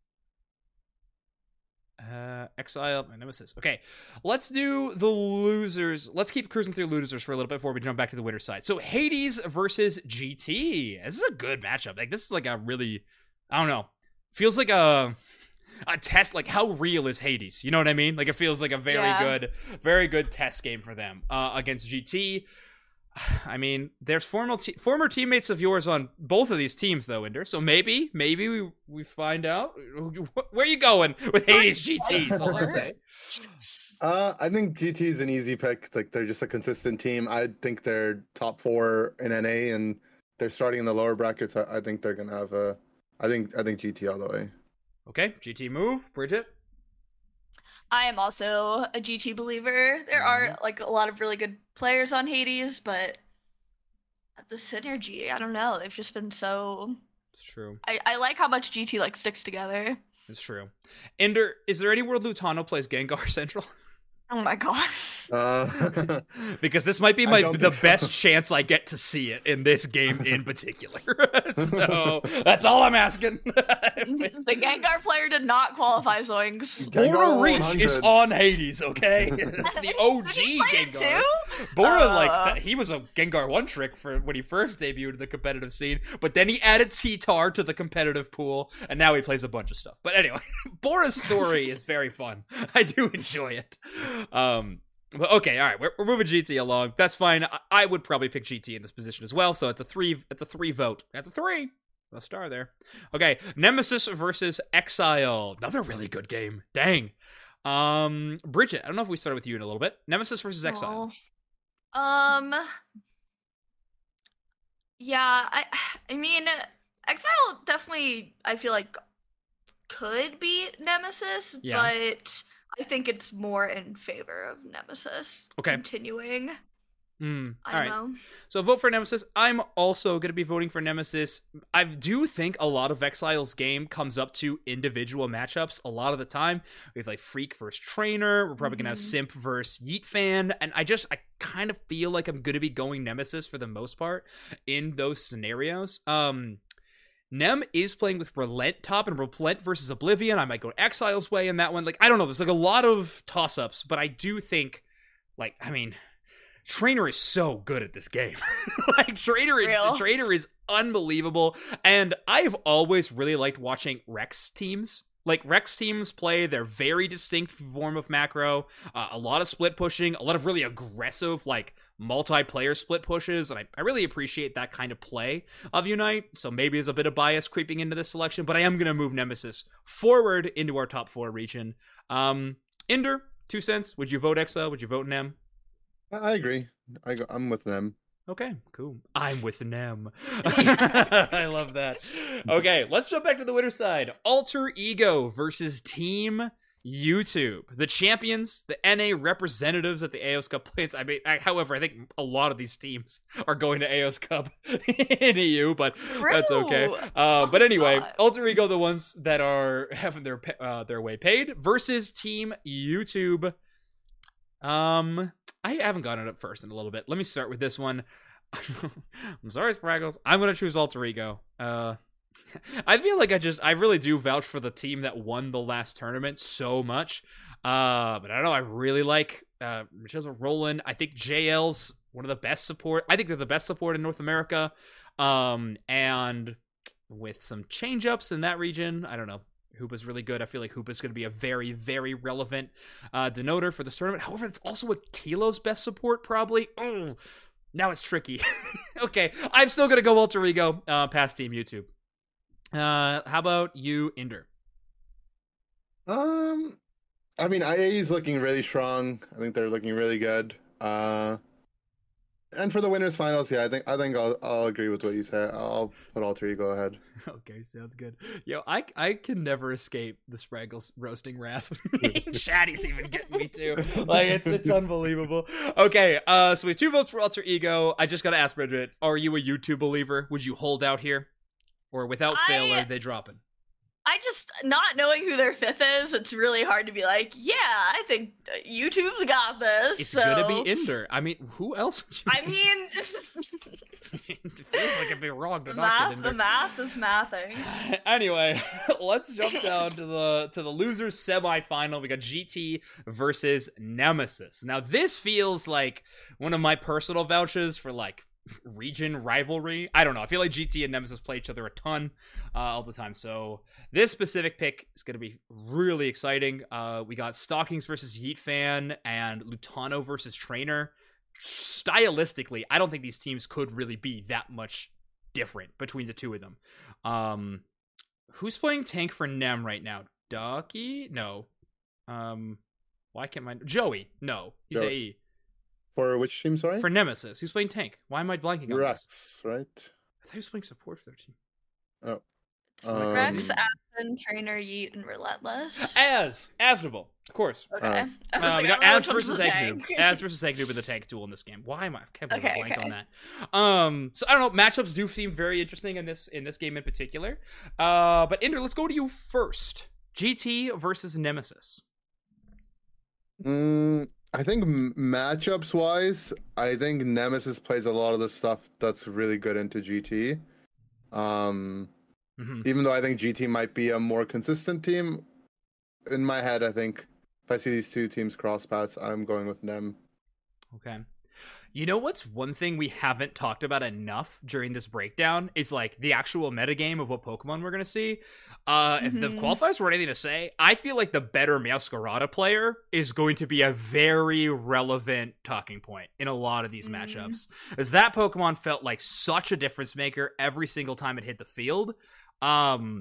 Uh, Exile, my nemesis. Okay, let's do the losers. Let's keep cruising through losers for a little bit before we jump back to the winner side. So Hades versus G T. This is a good matchup. Like this is like a really, I don't know, feels like a a test. Like how real is Hades? You know what I mean? Like it feels like a very Yeah. good, very good test game for them uh, against G T. I mean, there's former te- former teammates of yours on both of these teams, though, Ender. So maybe, maybe we we find out. Where are you going with Hades G T? Is all I'm saying. Uh, I think G T is an easy pick. Like they're just a consistent team. I think they're top four in N A, and they're starting in the lower brackets. I, I think they're gonna have a. I think I think G T all the way. Okay, G T move, Bridget. I am also a G T believer. There are like a lot of really good players on Hades, but the synergy, I don't know. They've just been so. It's true. I, I like how much G T like sticks together. It's true. Ender, is there any where Lutano plays Gengar Central? Oh my god. Uh, Because this might be I my don't the think so. best chance I get to see it in this game in particular. So that's all I'm asking. The Gengar player did not qualify Zoinks. Gengar Bora Reach one is hundred. on Hades, okay? That's the O Did G he play it Gengar. too? Bora, Uh. like, that, he was a Gengar one trick for when he first debuted in the competitive scene, but then he added T-Tar to the competitive pool, and now he plays a bunch of stuff. But anyway, Bora's story is very fun. I do enjoy it. Um, but okay, all right, we're, we're moving G T along. That's fine. I, I would probably pick G T in this position as well. So it's a three. It's a three vote. That's a three. A star there. Okay, Nemesis versus Exile. Another really good game. Dang. Um, Bridget, I don't know if we started with you in a little bit. Nemesis versus Exile. Oh. Um. Yeah, I. I mean, Exile definitely. I feel like could beat Nemesis, Yeah. but I think it's more in favor of Nemesis. Okay. Continuing. Mm, I all right. know. So vote for Nemesis. I'm also going to be voting for Nemesis. I do think a lot of Exile's game comes up to individual matchups a lot of the time. We have like Freak versus Trainer. We're probably going to have Mhm. Simp versus Yeet Fan. And I just, I kind of feel like I'm going to be going Nemesis for the most part in those scenarios. Um, Nem is playing with Relent top and Relent versus Oblivion. I might go Exile's way in that one. Like, I don't know. There's like a lot of toss-ups, but I do think, like, I mean... Trainer is so good at this game. Like Trainer, Real. Trainer is unbelievable, and I've always really liked watching Rex teams. Like Rex teams play their very distinct form of macro, uh, a lot of split pushing, a lot of really aggressive like multiplayer split pushes, and I, I really appreciate that kind of play of Unite. So maybe there's a bit of bias creeping into this selection, but I am gonna move Nemesis forward into our top four region. Um, Inder, two cents. Would you vote Exile? Would you vote Nem? I agree. I go, I'm with them. Okay, cool. I'm with Nem. I love that. Okay, let's jump back to the winner side. Alter Ego versus Team YouTube. The champions, the N A representatives at the A O S Cup plays. I mean, I, however, I think a lot of these teams are going to A O S Cup in E U, but that's okay. True. Uh, but Oh, anyway, God. Alter Ego, the ones that are having their pa- uh, their way paid, versus Team YouTube. Um, I haven't gotten it up first in a little bit. Let me start with this one. I'm sorry, Spraggles. I'm gonna choose Alter Ego. Uh, I feel like I just, I really do vouch for the team that won the last tournament so much. Uh, but I don't know. I really like uh Michelle Roland. I think J L's one of the best support. I think they're the best support in North America. Um, and with some change ups in that region, I don't know. Hoopa's really good. I feel like Hoopa's going to be a very, very relevant uh, denoter for this tournament. However, it's also a Kilo's best support, probably. Oh, now it's tricky. Okay, I'm still going to go Alter Ego uh, past Team YouTube. Uh, how about you, Inder? Um, I mean, I A is looking really strong. I think they're looking really good. Uh, and for the winners finals, yeah, I think I think I'll I'll agree with what you said. I'll put Alter Ego ahead. Okay, sounds good. Yo, I I can never escape the Spraggles roasting wrath. Chatty's even getting me too. Like it's it's unbelievable. Okay, uh, so we have two votes for Alter Ego. I just gotta ask Bridget, are you a YouTube believer? Would you hold out here, or without I- fail, are they dropping? I just, not knowing who their fifth is, it's really hard to be like, yeah, I think YouTube's got this. It's so... gonna be Inder. I mean, who else would you? I mean, it feels like it'd be wrong to the not math, get the Inder. math is mathing. Anyway, let's jump down to the to the losers semifinal. We got G T versus Nemesis. Now this feels like one of my personal vouchers for like region rivalry. I don't know. I feel like G T and Nemesis play each other a ton uh, all the time. So this specific pick is going to be really exciting. Uh, we got Stockings versus Yeet Fan and Lutano versus Trainer. Stylistically, I don't think these teams could really be that much different between the two of them. Um, who's playing tank for Nem right now? Ducky? No. Um, why can't my Joey? No, he's Joey. A E. For which team? Sorry. For Nemesis, who's playing tank? Why am I blanking on this? Rex, right? I thought he was playing support for their team. Oh. Um, Rex, Aspen, Trainer, Yeet, and Relentless. Az, Asnable, of course. Okay. Uh, I was Uh, like, we I got don't know Az which one's versus the Eggnoob. tank. Az versus Eggnoob in the tank duel in this game. Why am I? I can't believe Okay, I blanked okay. on that. Um, so I don't know. Matchups do seem very interesting in this in this game in particular. Uh, but Inder, let's go to you first. G T versus Nemesis. Mm, I think m- matchups wise, I think Nemesis plays a lot of the stuff that's really good into G T. Um, Mm-hmm. even though I think G T might be a more consistent team, in my head, I think if I see these two teams cross paths, I'm going with Nem. Okay. You know what's one thing we haven't talked about enough during this breakdown is like the actual metagame of what Pokemon we're gonna see. Uh, mm-hmm. If the qualifiers were anything to say, I feel like the better Meowscarada player is going to be a very relevant talking point in a lot of these mm. matchups. As that Pokemon felt like such a difference maker every single time it hit the field. Um,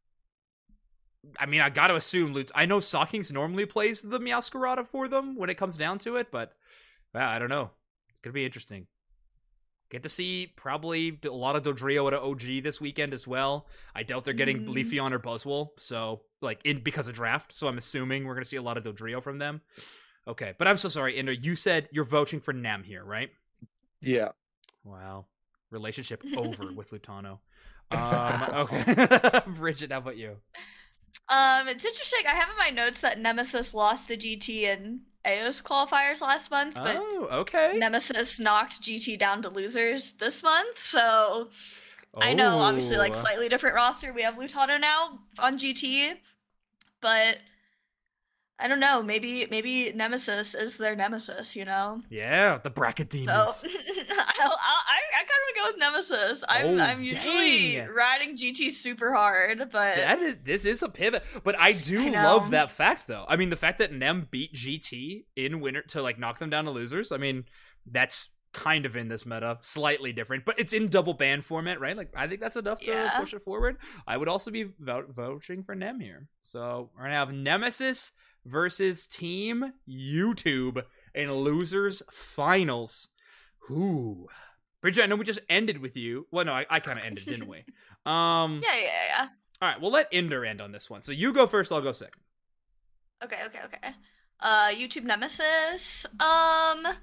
I mean, I gotta assume Lut- I know Sockings normally plays the Meowscarada for them when it comes down to it, but well, I don't know. It's going to be interesting. Get to see probably a lot of Dodrio at an O G this weekend as well. I doubt they're getting mm. Leafeon or Buzzwole, so, like, in because of draft, so I'm assuming we're going to see a lot of Dodrio from them. Okay, but I'm so sorry, Inder, you said you're voting for Nem here, right? Yeah. Wow. Relationship over with Lutano. Um, okay. Bridget, how about you? Um, it's interesting. I have in my notes that Nemesis lost to G T in A O S qualifiers last month, but oh, okay. Nemesis knocked G T down to losers this month, so oh. I know, obviously, like, slightly different roster. We have Lutano now on G T, but I don't know, maybe maybe Nemesis is their Nemesis, you know? Yeah, the bracket demons. So, I, I, I kind of go with Nemesis. I'm, oh, I'm usually dang. riding G T super hard, but... That is, this is a pivot, but I do I love that fact, though. I mean, the fact that Nem beat G T in winter to, like, knock them down to losers, I mean, that's kind of in this meta, slightly different, but it's in double ban format, right? Like, I think that's enough to yeah. push it forward. I would also be vou- vouching for Nem here. So, we're going to have Nemesis versus Team YouTube in losers finals. Ooh, Bridget, I know we just ended with you. Well, no, I, I kind of ended, didn't we? Um, yeah, yeah, yeah. All right, we'll let Inder end on this one. So you go first, I'll go second. Okay, okay, okay. Uh, YouTube Nemesis. Um, I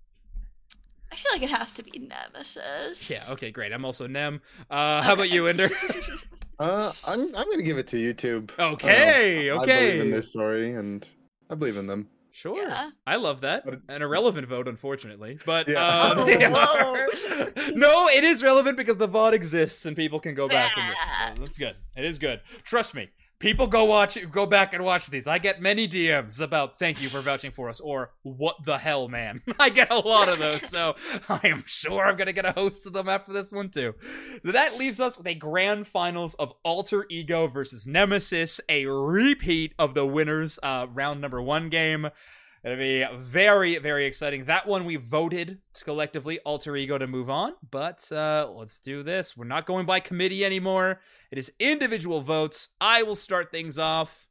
feel like it has to be Nemesis. Yeah. Okay, great. I'm also Nem. Uh, how okay. about you, Inder? Uh, I'm I'm gonna give it to YouTube. Okay, uh, okay. I believe in their story, and I believe in them. Sure, yeah. I love that. But, An irrelevant vote, unfortunately, but yeah. uh, oh, they are... no, it is relevant because the V O D exists and people can go back and listen. So that's good. It is good. Trust me. People go watch, go back and watch these. I get many D Ms about "thank you for vouching for us" or "what the hell, man." I get a lot of those, so I am sure I'm gonna get a host of them after this one too. So that leaves us with a grand finals of Alter Ego versus Nemesis, a repeat of the winners uh, round number one game. It'll be very, very exciting. That one we voted collectively, Alter Ego, to move on. But uh, let's do this. We're not going by committee anymore. It is individual votes. I will start things off.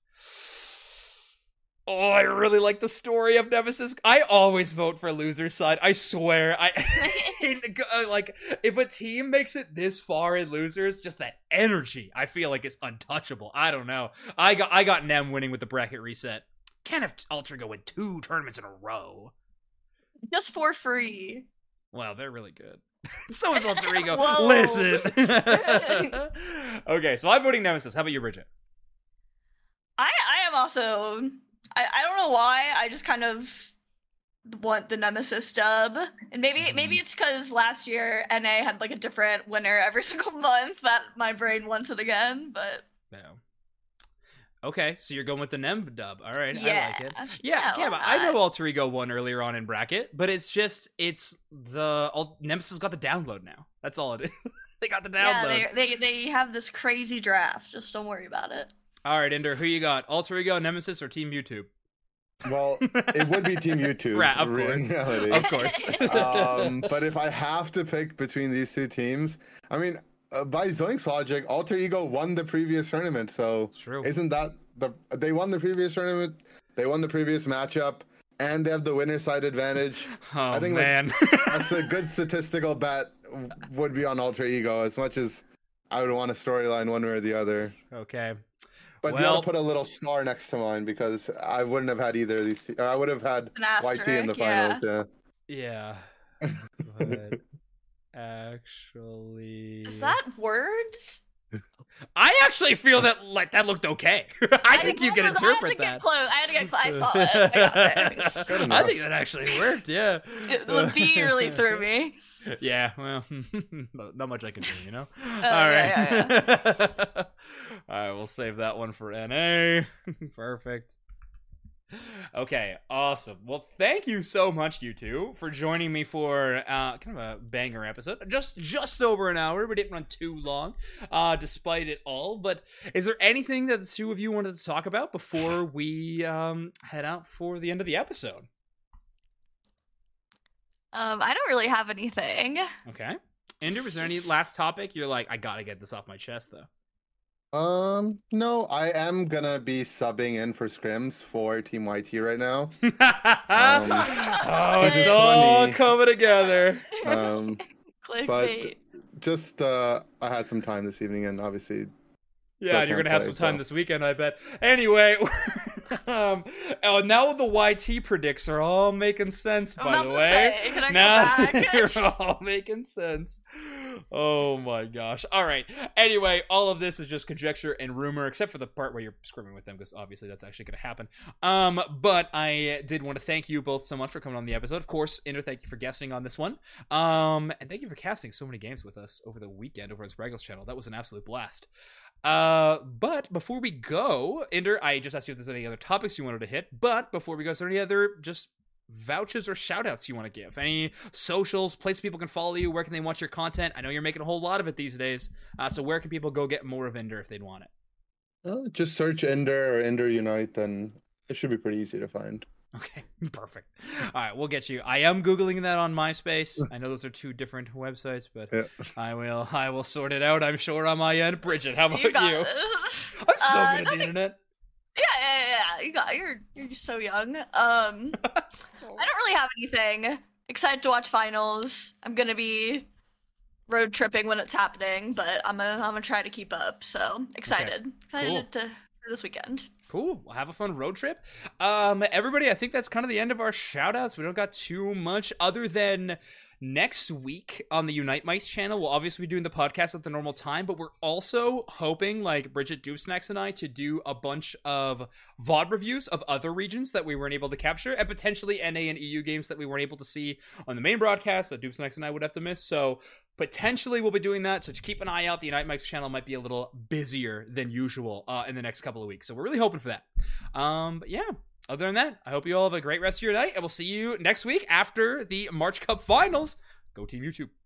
Oh, I really like the story of Nemesis. I always vote for loser's side. I swear. I like if a team makes it this far in losers, just that energy, I feel like is untouchable. I don't know. I got I got Nem winning with the bracket reset. Can't have Alter Ego win two tournaments in a row. Just for free. Wow, they're really good. So is Alter Ego. Whoa. Listen. Okay, so I'm voting Nemesis. How about you, Bridget? I I am also... I, I don't know why. I just kind of want the Nemesis dub. And maybe mm-hmm. maybe it's because last year N A had like a different winner every single month that my brain wants it again, but... No. Okay, so you're going with the Nem dub. All right, yeah. I like it. Yeah, yeah, but I know Alter Ego won earlier on in bracket, but it's just, it's the, Alt- Nemesis got the download now. That's all it is. They got the download. Yeah, they, they, they have this crazy draft. Just don't worry about it. All right, Inder, who you got? Alter Ego, Nemesis, or Team YouTube? Well, it would be Team YouTube. Right, of course. Reality. Of course. um, but if I have to pick between these two teams, I mean, uh, by Zoink's logic, Alter Ego won the previous tournament, so That's true. Isn't that the they won the previous tournament? They won the previous matchup, and they have the winner side advantage. Oh I think man, like, that's a good statistical bet. Would be on Alter Ego as much as I would want a storyline one way or the other. Okay, but well, you gotta put a little star next to mine because I wouldn't have had either of these. I would have had asterisk, Y T in the finals. Yeah. Yeah. But actually, is that words? I actually feel that like that looked okay. I, I think you can interpret I had to that. Get close. I had to get close. I saw it. I got there. I think that actually worked. Yeah. It, the B really threw me. Yeah. Well, not much I can do, you know. Uh, All yeah, right. yeah, yeah. All right. We'll save that one for N A. Perfect. Okay, awesome. Well, thank you so much, you two, for joining me for uh, kind of a banger episode. Just just over an hour. We didn't run too long, uh, despite it all. But is there anything that the two of you wanted to talk about before we um, head out for the end of the episode? Um, I don't really have anything. Okay. Ender, was there any last topic? You're like, I gotta get this off my chest, though. Um, no, I am gonna be subbing in for scrims for Team Y T right now. um, oh, which it's is all funny. coming together. Um, but Clickbait. just uh, I had some time this evening, and obviously, Yeah, Still and you're can't gonna have play, some time so. this weekend, I bet. Anyway, um, oh, now the Y T predicts are all making sense. I'm By about the to way, say, can I go now back? you're all making sense. Oh my gosh! All right. Anyway, all of this is just conjecture and rumor, except for the part where you're scrimming with them, because obviously that's actually going to happen. Um, but I did want to thank you both so much for coming on the episode. Of course, Ender, thank you for guesting on this one. Um, and thank you for casting so many games with us over the weekend over on Spraggles channel. That was an absolute blast. Uh, but before we go, Ender, I just asked you if there's any other topics you wanted to hit. But before we go, is there any other just vouchers or shout outs you want to give? Any socials, place people can follow you? Where can they watch your content? I know you're making a whole lot of it these days. Uh, so where can people go get more of Ender if they'd want it? uh, just search Ender or Ender Unite, and it should be pretty easy to find. Okay, perfect. All right, we'll get you. I am Googling that on MySpace. I know those are two different websites, but Yeah. I will I will sort it out, I'm sure, on my end. Bridget, how about You got you? this. I'm so Uh, good at the nothing- internet. Yeah, yeah, yeah, yeah. You got. You're you're just so young. Um, I don't really have anything. Excited to watch finals. I'm gonna be road tripping when it's happening, but I'm gonna I'm gonna try to keep up. So excited, excited Cool. to for this weekend. Cool. We'll have a fun road trip. Um, everybody, I think that's kind of the end of our shout outs. We don't got too much other than next week on the Unite Mice channel. We'll obviously be doing the podcast at the normal time, but we're also hoping, like Bridget Doopsnacks and I, to do a bunch of V O D reviews of other regions that we weren't able to capture, and potentially N A and E U games that we weren't able to see on the main broadcast that Doopsnacks and I would have to miss. So potentially we'll be doing that, so just keep an eye out. The Unite Mics channel might be a little busier than usual uh, in the next couple of weeks, so we're really hoping for that. Um, but yeah, other than that, I hope you all have a great rest of your night, and we'll see you next week after the March Cup Finals. Go Team YouTube.